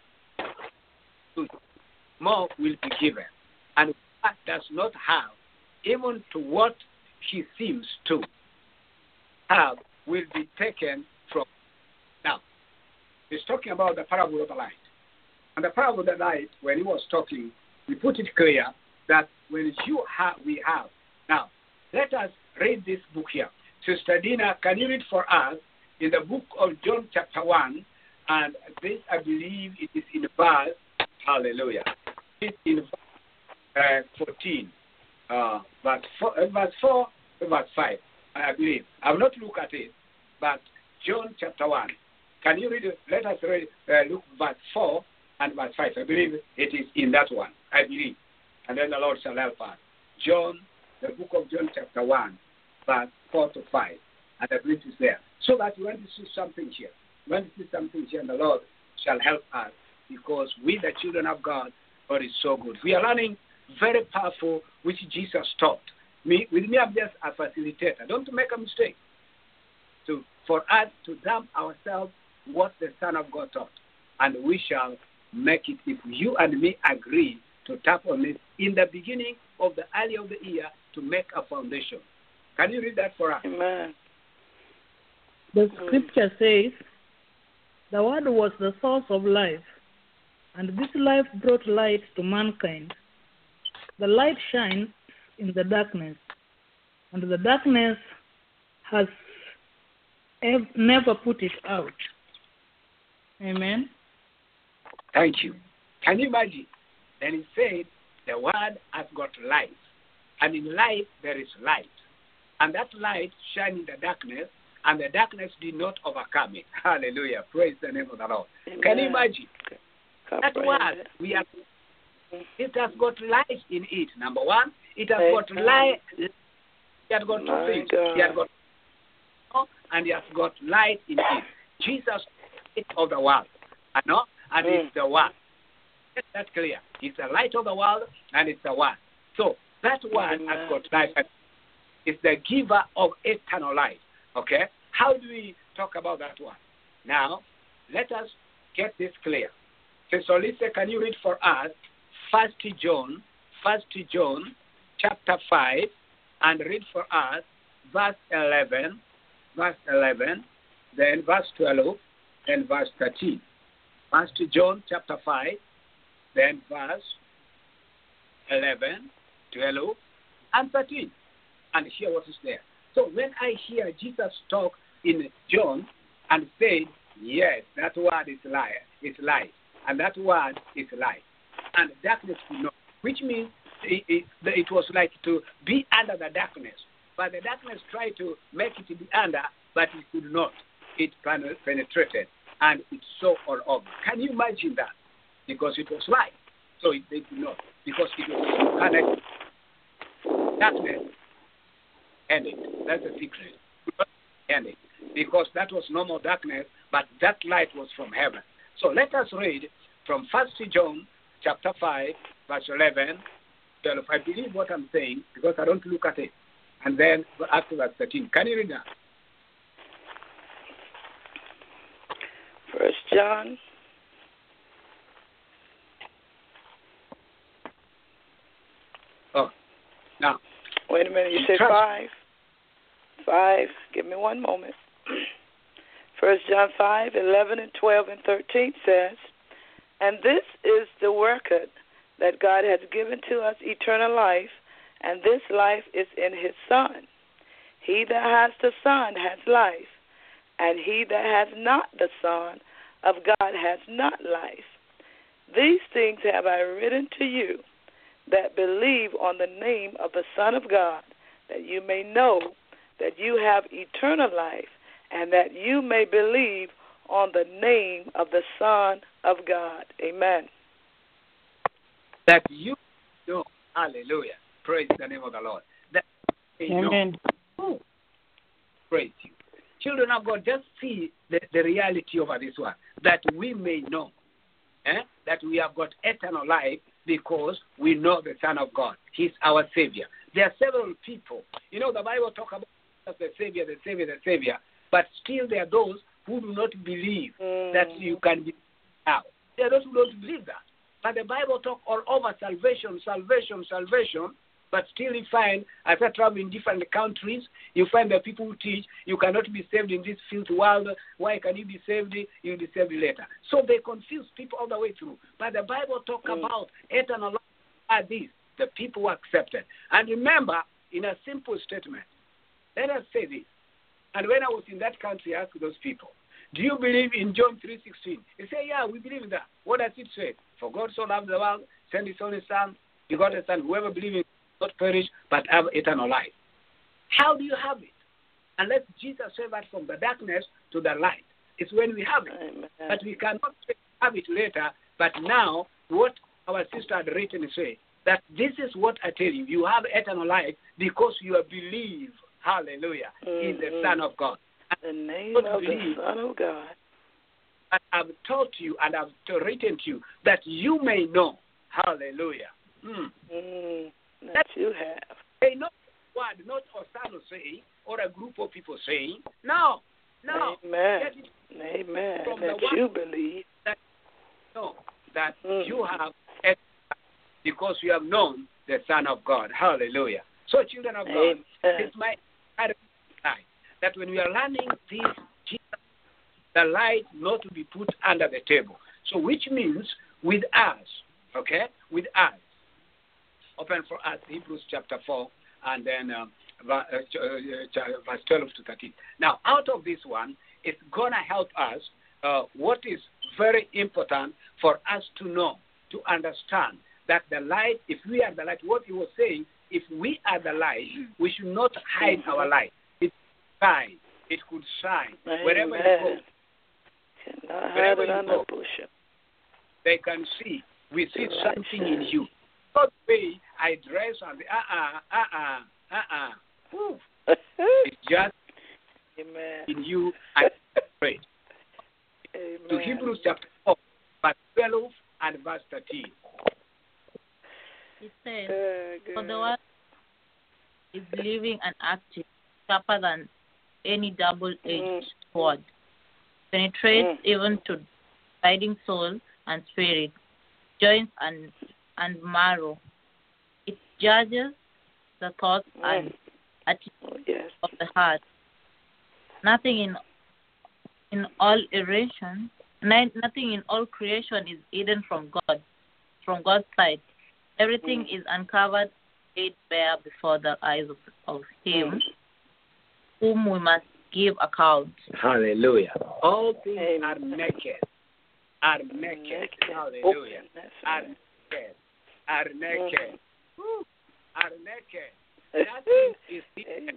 more will be given, and whoever does not have, even to what he seems to have, will be taken from. Now, he's talking about the parable of the light. And the parable of the light, when he was talking, he put it clear that when we have. Now, let us read this book here. Sister Dina, can you read for us in the book of John chapter 1, and this, I believe, it is in verse, hallelujah, it's in 14, verse 4, verse 5, I believe. I will not look at it, but John chapter 1. Can you read it? Let us read, look verse 4 and verse 5. I believe it is in that one, I believe. And then the Lord shall help us. John, the book of John chapter 1, verse 4 to 5. And I believe it is there. So that you want to see something here. You want to see something here, and the Lord shall help us, because we, the children of God, God is so good. We are learning very powerful, which Jesus taught. With me, I'm just a facilitator. Don't make a mistake. For us to dump ourselves what the Son of God taught. And we shall make it, if you and me agree to tap on it in the beginning of the early of the year, to make a foundation. Can you read that for us? Amen. The scripture says, the Word was the source of life, and this life brought light to mankind. The light shines in the darkness, and the darkness has never put it out. Amen. Thank you. Can you imagine? Then he said, the word has got light. And in light, there is light. And that light shines in the darkness, and the darkness did not overcome it. Hallelujah. Praise the name of the Lord. Amen. Can you imagine? That word, it has got light in it. Number one, it has got light. It has got two things. It has got and it has got light in it. Jesus is of the world. And it's the word. Get that clear. It's the light of the world, and it's the word. So that word has got life. It's the giver of eternal life. Okay? How do we talk about that one? Now, let us get this clear. So Lisa, can you read for us 1 John chapter 5, and read for us verse 11, then verse 12, then verse 13. 1 John chapter 5, then verse 11, 12, and 13. And hear what is there. So when I hear Jesus talk in John and say, yes, that word is light, and that word is light, and darkness could not, which means it was like to be under the darkness. But the darkness tried to make it be under, but it could not. It penetrated, and it saw all over. Can you imagine that? Because it was light. So they could not. Because it was connected. Darkness ended. That's the secret. Ended. Because that was normal darkness, but that light was from heaven. So let us read from 1 John chapter 5, verse 11, 12. I believe what I'm saying because I don't look at it. And then after verse 13. Can you read that? 1 John. Oh, now. Wait a minute. You said 5? 5. Give me one moment. 1 John 5, 11, and 12, and 13 says, and this is the record that God has given to us eternal life, and this life is in his Son. He that has the Son has life, and he that has not the Son of God has not life. These things have I written to you that believe on the name of the Son of God, that you may know that you have eternal life, and that you may believe on the name of the Son of God. Amen. That you know, hallelujah, praise the name of the Lord. That Amen. Know. Praise you. Children of God, just see the reality over this one, that we may know that we have got eternal life because we know the Son of God. He's our Savior. There are several people. You know, the Bible talks about the Savior, the Savior, the Savior, but still there are those who do not believe that you can be out. There are those who don't believe that. But the Bible talks all over salvation, but still you find, as I travel in different countries, you find that people who teach, you cannot be saved in this filthy world. Why can you be saved? You'll be saved later. So they confuse people all the way through. But the Bible talks about eternal life are these, the people who accepted. And remember, in a simple statement, let us say this. And when I was in that country, I asked those people, do you believe in John 3:16? They say, yeah, we believe in that. What does it say? For God so loved the world, sent his only Son, begotten Son, whoever believes in not perish, but have eternal life. How do you have it? Unless Jesus saved us from the darkness to the light. It's when we have it. Amen. But we cannot have it later. But now, what our sister had written say, that this is what I tell you. You have eternal life because you believe, hallelujah, in the Son of God. The name of the Son of God. And I've taught you and I've written to you that you may know, hallelujah. That you have. Hey, not word, not Osano saying, or a group of people saying. No. Amen. Amen. That you believe. That you have, because you have known the Son of God. Hallelujah. So, children of God, it's my life that when we are learning this, the light not to be put under the table. So, which means with us, okay, with us. Open for us Hebrews chapter 4 and then verse 12 to 13. Now, out of this one, it's going to help us what is very important for us to know, to understand that the light, if we are the light, what he was saying, if we are the light, we should not hide our light. It shine. It could shine. Amen. Wherever you go. Cannot hide it under a bushel. They can see. We see something in you. Not the way I dress and it's just Amen. in you and pray. Amen. To Hebrews chapter 4, verse 12 and verse 13. It says, for the word is living and active, sharper than any double-edged sword, penetrates even to dividing soul and spirit, joints and marrow. It judges the thoughts and attitudes of the heart. Nothing in all creation is hidden from God, from God's sight. Everything is uncovered, laid bare before the eyes of Him, whom we must give account. Hallelujah. All things are naked. Are naked. Hallelujah. Are naked. Are naked. Are naked. Nothing is hidden.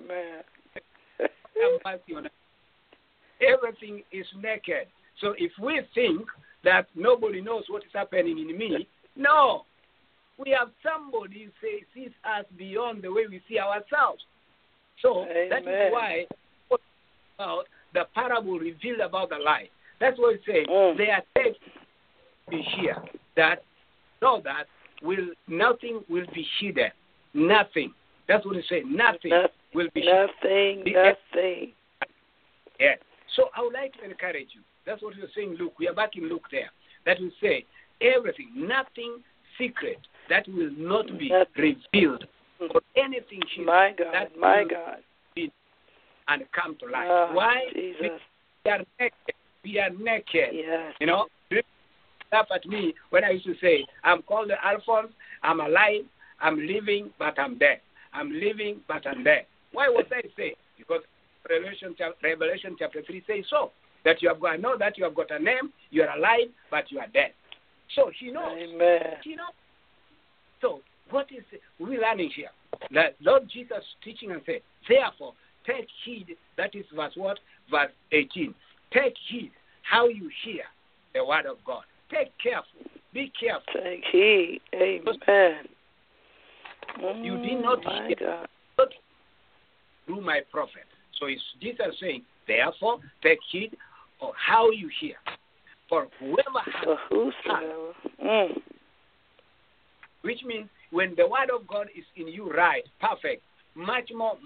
Amen. Everything is naked. So if we think that nobody knows what is happening in me, no. We have somebody who sees us beyond the way we see ourselves. So that is why about the parable revealed about the light. That's what it says. They are said to be here. That so that nothing will be hidden. Nothing. That's what it says. Nothing will be hidden. Nothing. Yeah. So I would like to encourage you. That's what you're saying, Luke. We are back in Luke there. That will say everything, nothing secret that will not be revealed or anything hidden. My God. Be and come to life. Why? Jesus. We are naked. We are naked. Yes. You know, laugh at me when I used to say, I'm called Alphonse, I'm alive, I'm living, but I'm dead. I'm living, but I'm dead. Why was I say? Because Revelation chapter 3 says so. That you have got, I know that you have got a name, you are alive, but you are dead. So he knows. Amen. He knows. So what is we learning here? That Lord Jesus teaching and say, therefore, take heed. That is verse what? Verse 18. Take heed how you hear the word of God. Take careful. Be careful. Take heed. Amen. You did not hear through my prophet. So it's Jesus saying, therefore, take heed of how you hear. For whoever has which means when the word of God is in you right, perfect, much more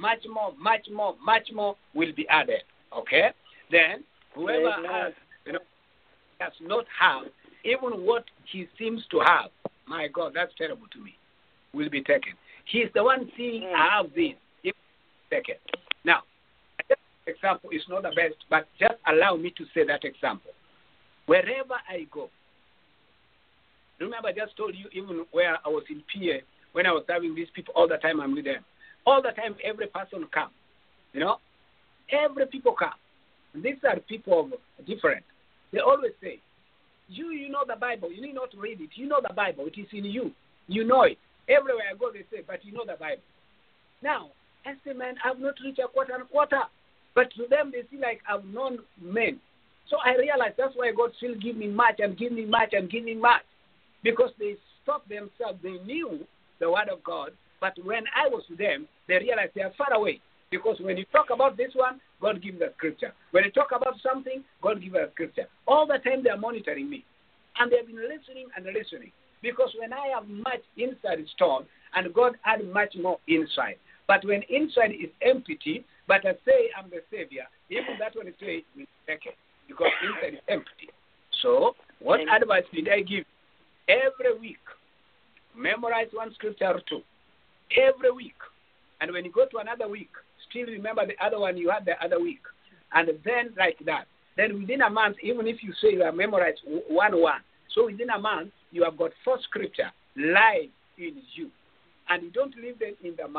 will be added. Okay? Then whoever has, does not have, even what he seems to have, my God, that's terrible to me, will be taken. He is the one seeing, I have this, it will be taken. Now, that example is not the best, but just allow me to say that example. Wherever I go, remember I just told you even where I was in PA, when I was having these people, all the time I'm with them. All the time every person comes. You know? Every people come. And these are people different. They always say, you know the Bible. You need not read it. You know the Bible. It is in you. You know it. Everywhere I go they say, but you know the Bible. Now, I say, man, I've not reached a quarter. But to them they see like I've known men. So I realized that's why God still give me much and give me much and give me much. Because they stopped themselves. They knew the word of God. But when I was with them, they realized they are far away. Because when you talk about this one, God gives the scripture. When you talk about something, God gives a scripture. All the time they are monitoring me. And they've been listening and listening. Because when I have much inside stored, and God had much more inside. But when inside is empty, but I say I'm the Savior, even that one is say will take it. Because inside is empty. So, what advice did I give? Every week, memorize one scripture or two. Every week. And when you go to another week, still remember the other one you had the other week. And then like that. Then within a month, even if you say you have memorized one, so within a month, you have got 4 scripture live in you. And you don't leave them in the mind.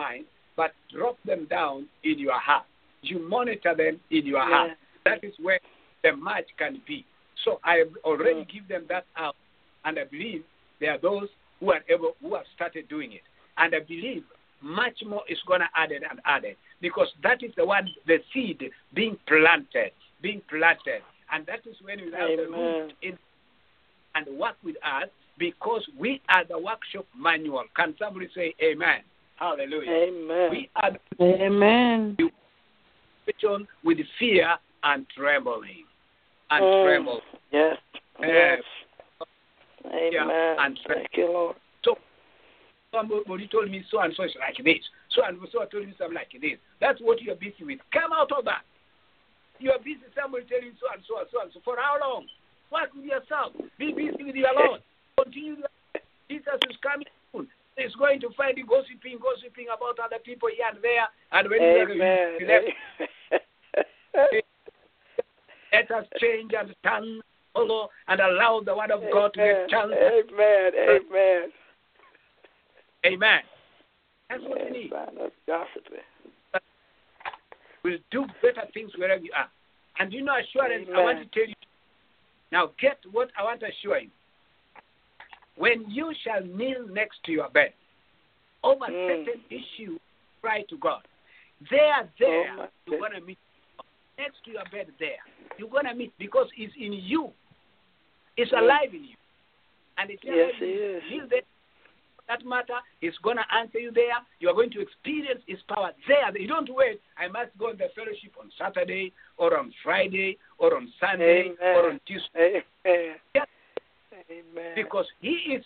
but drop them down in your heart. You monitor them in your heart. That is where the match can be. So I have already given them that out, and I believe there are those who have started doing it. And I believe much more is going to add it and add it, because that is the seed being planted. And that is when you have the root in and work with us, because we are the workshop manual. Can somebody say amen? Hallelujah. Amen. We are Amen. with fear and trembling. Yes. Yes. Amen. And thank you, Lord. So somebody told me so and so is like this. So and so told me something like this. That's what you're busy with. Come out of that. You are busy, somebody telling you so and so and so and so. For how long? Work with yourself. Be busy with your Lord. Continue. Jesus is coming soon. He's going to find you gossiping about other people here and there. And when let us change and turn, follow, and allow the word of God to get chance. Amen. Amen. That's what we need. That's gossiping. We'll do better things wherever you are. And you know assurance, I want to tell you. Now get what I want to assure you. When you shall kneel next to your bed over certain issue, cry to God. You're going to meet next to your bed there. You're going to meet, because it's in you. It's alive in you. And it's kneel there. That matter is going to answer you there. You are going to experience His power there. You don't wait. I must go in the fellowship on Saturday or on Friday or on Sunday or on Tuesday. Amen. Because He is.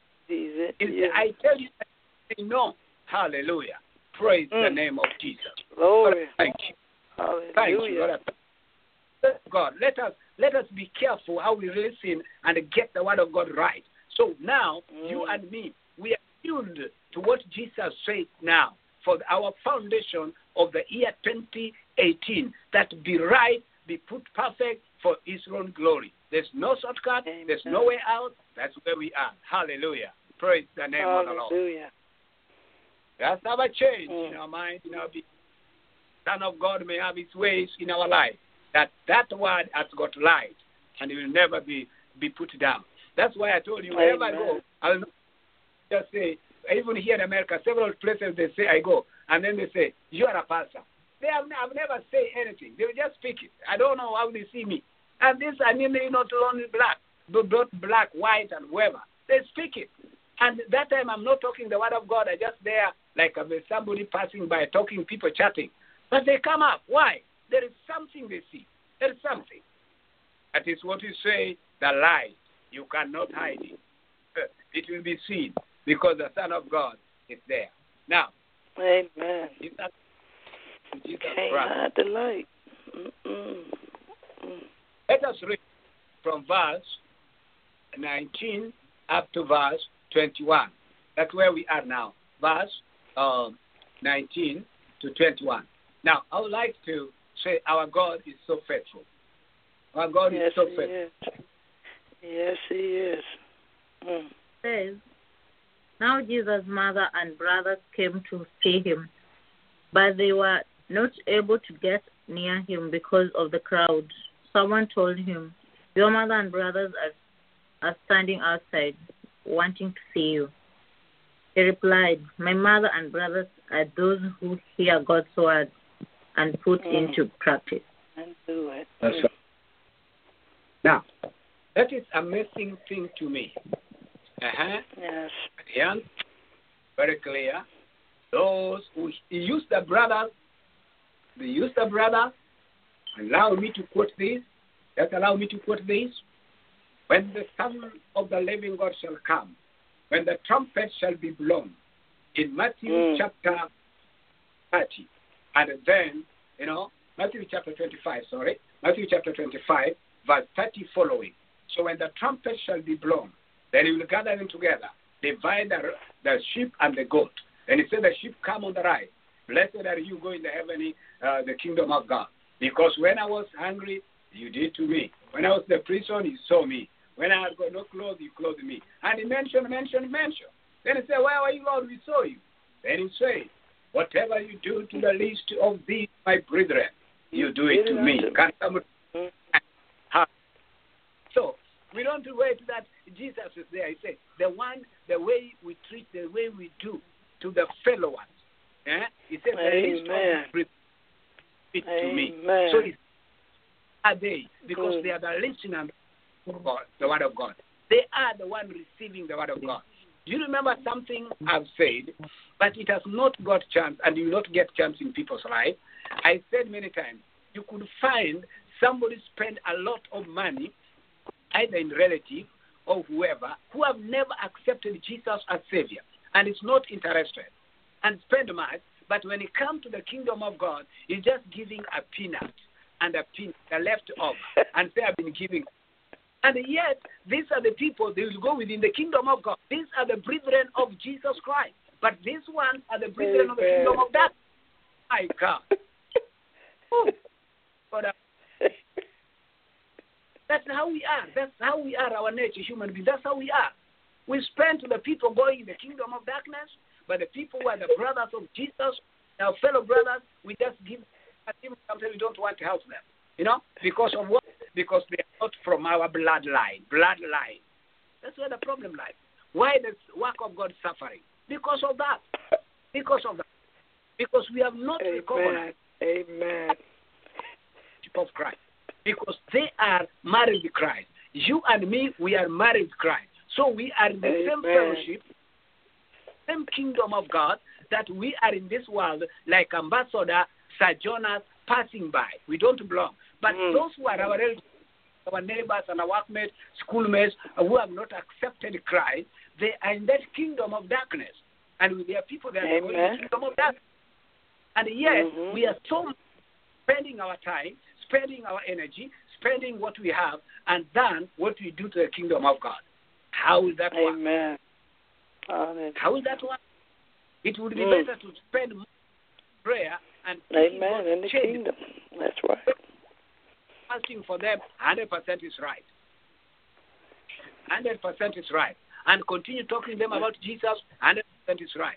I tell you, no. Hallelujah. Praise the name of Jesus. Glory. Thank you. Hallelujah. Thank you. God, let us be careful how we listen and get the word of God right. So now, you and me, we are tuned to what Jesus said now for our foundation of the year 2018, that be right, be put perfect for His own glory. There's no shortcut. There's no way out. That's where we are. Hallelujah. Praise the name of the Lord. Hallelujah. Let's have a change in our mind, in our being. Son of God may have His ways in our life. That word has got light, and it will never be put down. That's why I told you, wherever I go, I'll just say, even here in America, several places they say I go, and then they say, you are a pastor. I've never said anything. They will just speak it. I don't know how they see me. And this, I mean, they're not only black, but both black, white, and whoever. They speak it. And that time I'm not talking the word of God. I just there like somebody passing by, talking, people chatting. But they come up. Why? There is something they see. There is something. That is what you say, the light. You cannot hide it. It will be seen because the Son of God is there. Now, amen. Jesus can't hide the light. Let us read from verse 19 up to verse 21. That's where we are now. Verse 19 to 21. Now, I would like to say our God is so faithful. Our God is so faithful. Yes, He is. Says, now Jesus' mother and brothers came to see Him, but they were not able to get near Him because of the crowd. Someone told Him, your mother and brothers are standing outside, wanting to see you. He replied, my mother and brothers are those who hear God's word and put into practice. And do it. That's right. Now, that is an amazing thing to me. Yes. Again, very clear. Those who use the brothers, they use the brother. Allow me to quote this. Just allow me to quote this. When the Son of the living God shall come, when the trumpet shall be blown, in Matthew chapter 30, and then, Matthew chapter 25, Matthew chapter 25, verse 30 following. So when the trumpet shall be blown, then he will gather them together, divide the sheep and the goat. And he said, the sheep come on the right. Blessed are you, go in the heavenly, the kingdom of God. Because when I was hungry, you did to me. When I was in the prison, you saw me. When I had got no clothes, you clothed me. And he mentioned. Then he said, where were you, Lord? We saw you. Then he said, whatever you do to the least of these, my brethren, you do it to me. Can somebody? So we don't wait that Jesus is there. He said, the way we treat, the way we do to the fellow ones. He said, the least of these, it to me. So are they, because they are the listener of God, the word of God. They are the one receiving the word of God. Do you remember something I've said, but it has not got chance, and you will not get chance in people's life? I said many times, you could find somebody spend a lot of money, either in relative or whoever, who have never accepted Jesus as Savior, and is not interested, and spend much, but when it comes to the kingdom of God, he's just giving a peanut and a peanut, a leftover, and say, I've been giving. And yet, these are the people, they will go within the kingdom of God. These are the brethren of Jesus Christ. But these ones are the brethren of the kingdom of that. My God. That's how we are. That's how we are, our nature, human beings. That's how we are. We spend to the people going in the kingdom of darkness, but the people who are the brothers of Jesus, our fellow brothers, we just give. Sometimes we don't want to help them. You know, because of what? Because they are not from our bloodline. That's where the problem lies. Why the work of God is suffering? Because of that. Because we have not recognized the of Christ. Because they are married to Christ. You and me, we are married to Christ. So we are in the same fellowship, same kingdom of God, that we are in this world like ambassador, sojourners, passing by. We don't belong. But those who are our relatives, our neighbors and our workmates, schoolmates, who have not accepted Christ, they are in that kingdom of darkness. And there are people that are going in the kingdom of darkness. And yet, we are so spending our time, spending our energy, spending what we have, and then what we do to the kingdom of God. How will that work? Amen. How will that work? It would be better to spend more prayer and in the kingdom. That's right. Asking for them, 100% is right. 100% is right. And continue talking to them about Jesus, 100% is right.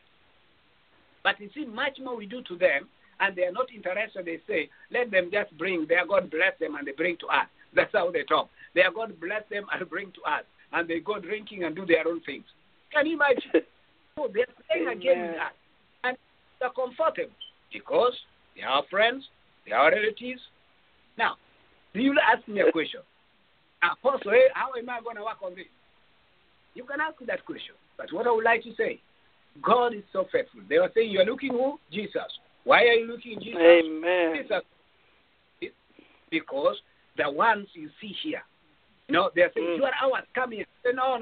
But you see, much more we do to them, and they are not interested. They say, let them just bring, their God bless them, and they bring to us. That's how they talk. Their God bless them and bring to us. And they go drinking and do their own things. Can you imagine? So they're playing again with us. And they're comfortable because they are friends, they are relatives. Now, you ask me a question. Apostle, how am I going to work on this? You can ask me that question. But what I would like to say, God is so faithful. They were saying, you're looking who? Jesus. Why are you looking Jesus? Amen. Jesus. Because the ones you see here, you know, they're saying, you are ours, come here. Say, no.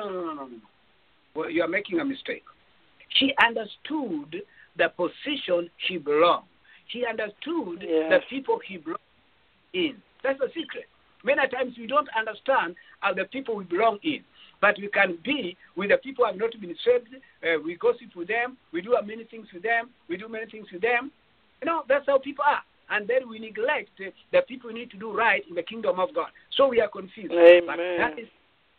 Well, you are making a mistake. She understood the position she belonged. She understood the people he belonged in. That's the secret. Many times we don't understand the people we belong in. But we can be with the people who have not been saved. We gossip with them. We do many things with them. We do many things with them. You know, that's how people are. And then we neglect the people we need to do right in the kingdom of God. So we are confused. Amen. But that is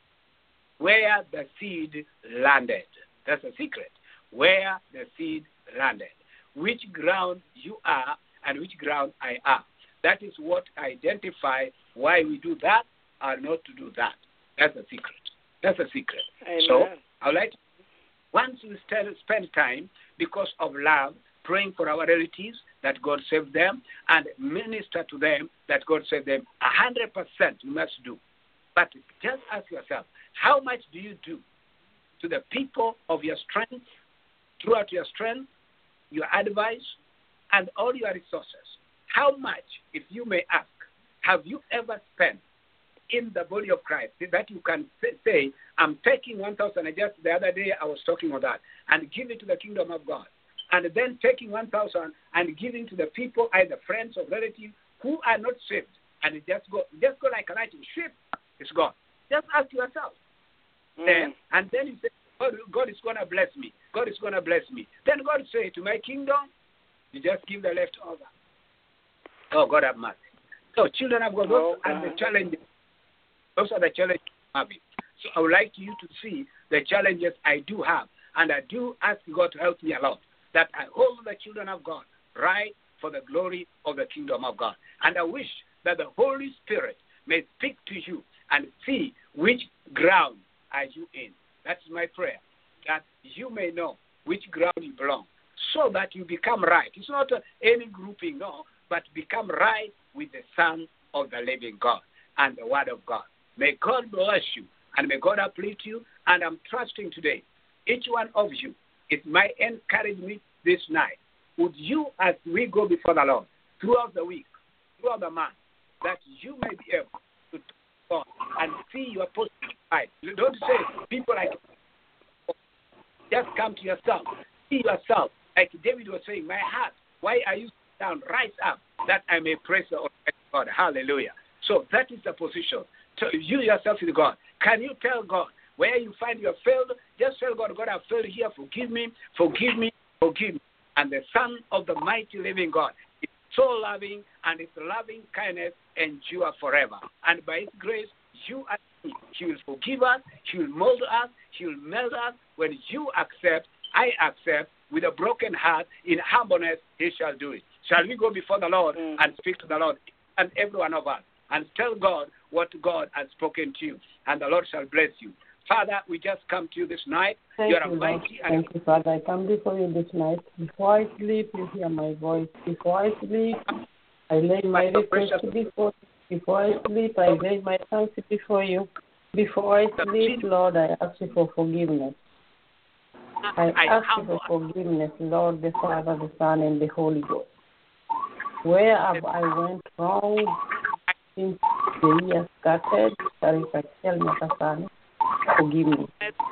where the seed landed. That's a secret. Where the seed landed. Which ground you are and which ground I am. That is what identifies why we do that or not to do that. That's a secret. That's a secret. Amen. So I would like to, once we spend time because of love, praying for our relatives that God save them and minister to them that God save them, 100% you must do. But just ask yourself, how much do you do to the people of your strength, throughout your strength, your advice, and all your resources? How much, if you may ask, have you ever spent in the body of Christ that you can say, I'm taking 1,000, just the other day I was talking on that, and give it to the kingdom of God. And then taking 1,000 and giving to the people, either friends or relatives, who are not saved. And it just go like a lightning. Ship, it's gone. Just ask yourself. Then you say, God is going to bless me. God is going to bless me. Then God say, to my kingdom, you just give the leftover. Oh, God have mercy. So, children of God, those are the challenges. Those are the challenges I'm having. So, I would like you to see the challenges I do have. And I do ask God to help me a lot. that I hold the children of God right for the glory of the kingdom of God. And I wish that the Holy Spirit may speak to you and see which ground are you in. That's my prayer, that you may know which ground you belong, so that you become right. It's not any grouping, no, but become right with the Son of the living God and the Word of God. May God bless you, and may God uplift you, and I'm trusting today, each one of you, it might encourage me this night. Would you, as we go before the Lord, throughout the week, throughout the month, that you may be able to talk and see your positive side. Don't say people like, just come to yourself. See yourself. Like David was saying, my heart, why are you down? Rise up that I may praise the Almighty God. Hallelujah. So that is the position. So you yourself with God. Can you tell God where you find you have failed? Just tell God, God, I have failed here. Forgive me, forgive me, forgive me. And the Son of the mighty living God is so loving, and his loving kindness endure forever. And by his grace, you and me, he will forgive us, he will mold us, he will melt us. When you accept, I accept, with a broken heart, in humbleness, he shall do it. Shall we go before the Lord and speak to the Lord, and every one of us, and tell God what God has spoken to you, and the Lord shall bless you. Father, we just come to you this night. Thank you are you, mighty. Thank you, Father. I come before you this night. Before I sleep, you hear my voice. Before I sleep, I lay my request before you. Before I sleep, I lay my thanks before you. Before I sleep, Lord, I ask you for forgiveness. I ask you for forgiveness, Lord, the Father, the Son, and the Holy Ghost. Where have I went wrong since the year started? Forgive me.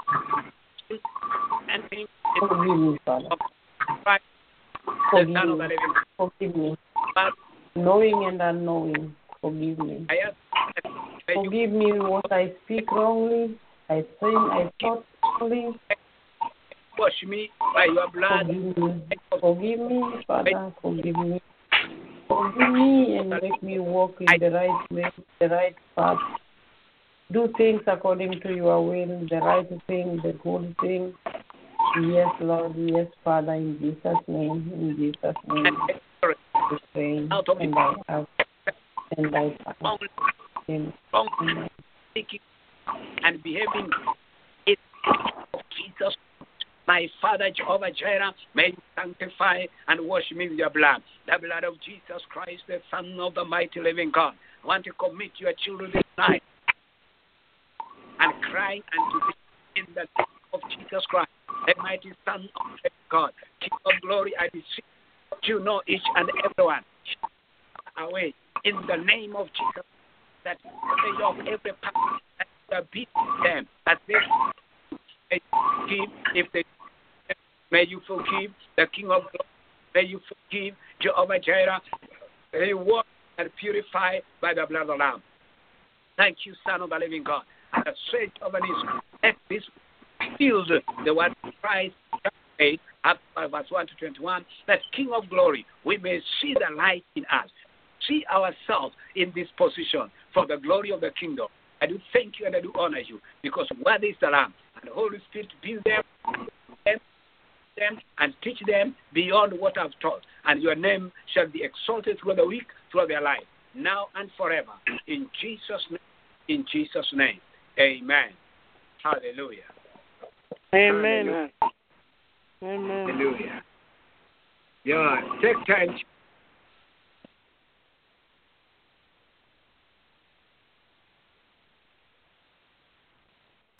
Forgive me, Father. Forgive me. Forgive me. Knowing and unknowing, forgive me. Forgive me what I speak wrongly, I think I thought wrongly. Wash me by your blood. Forgive me, Father, forgive me. Forgive me and make me walk in the right way, the right path. Do things according to your will, the right thing, the good thing. Yes, Lord, yes, Father, in Jesus' name, in Jesus' name. We pray, and I ask, and I ask. Speaking and behaving in of Jesus. My Father, Jehovah Jireh, may you sanctify and wash me with your blood. The blood of Jesus Christ, the Son of the mighty living God. I want to commit your children this night and cry unto thee in the name of Jesus Christ, the mighty Son of God. King of glory, I beseech you, know each and everyone away in the name of Jesus, that the yoke every power that beat them, that they may forgive if they may you forgive the King of glory, may you forgive Jehovah Jireh, may you wash and purify by the blood of the Lamb. Thank you, Son of the living God. The strength of an Israel, let this field the word of Christ, 8, verse 1 to 21, that King of glory, we may see the light in us, see ourselves in this position for the glory of the kingdom. I do thank you and I do honor you, because worthy is the Lamb, and the Holy Spirit be them and teach them beyond what I've taught, and your name shall be exalted through the week, through their life, now and forever. In Jesus' name, in Jesus' name. Amen. Hallelujah. Amen. Hallelujah. Amen. Hallelujah. Yeah, take time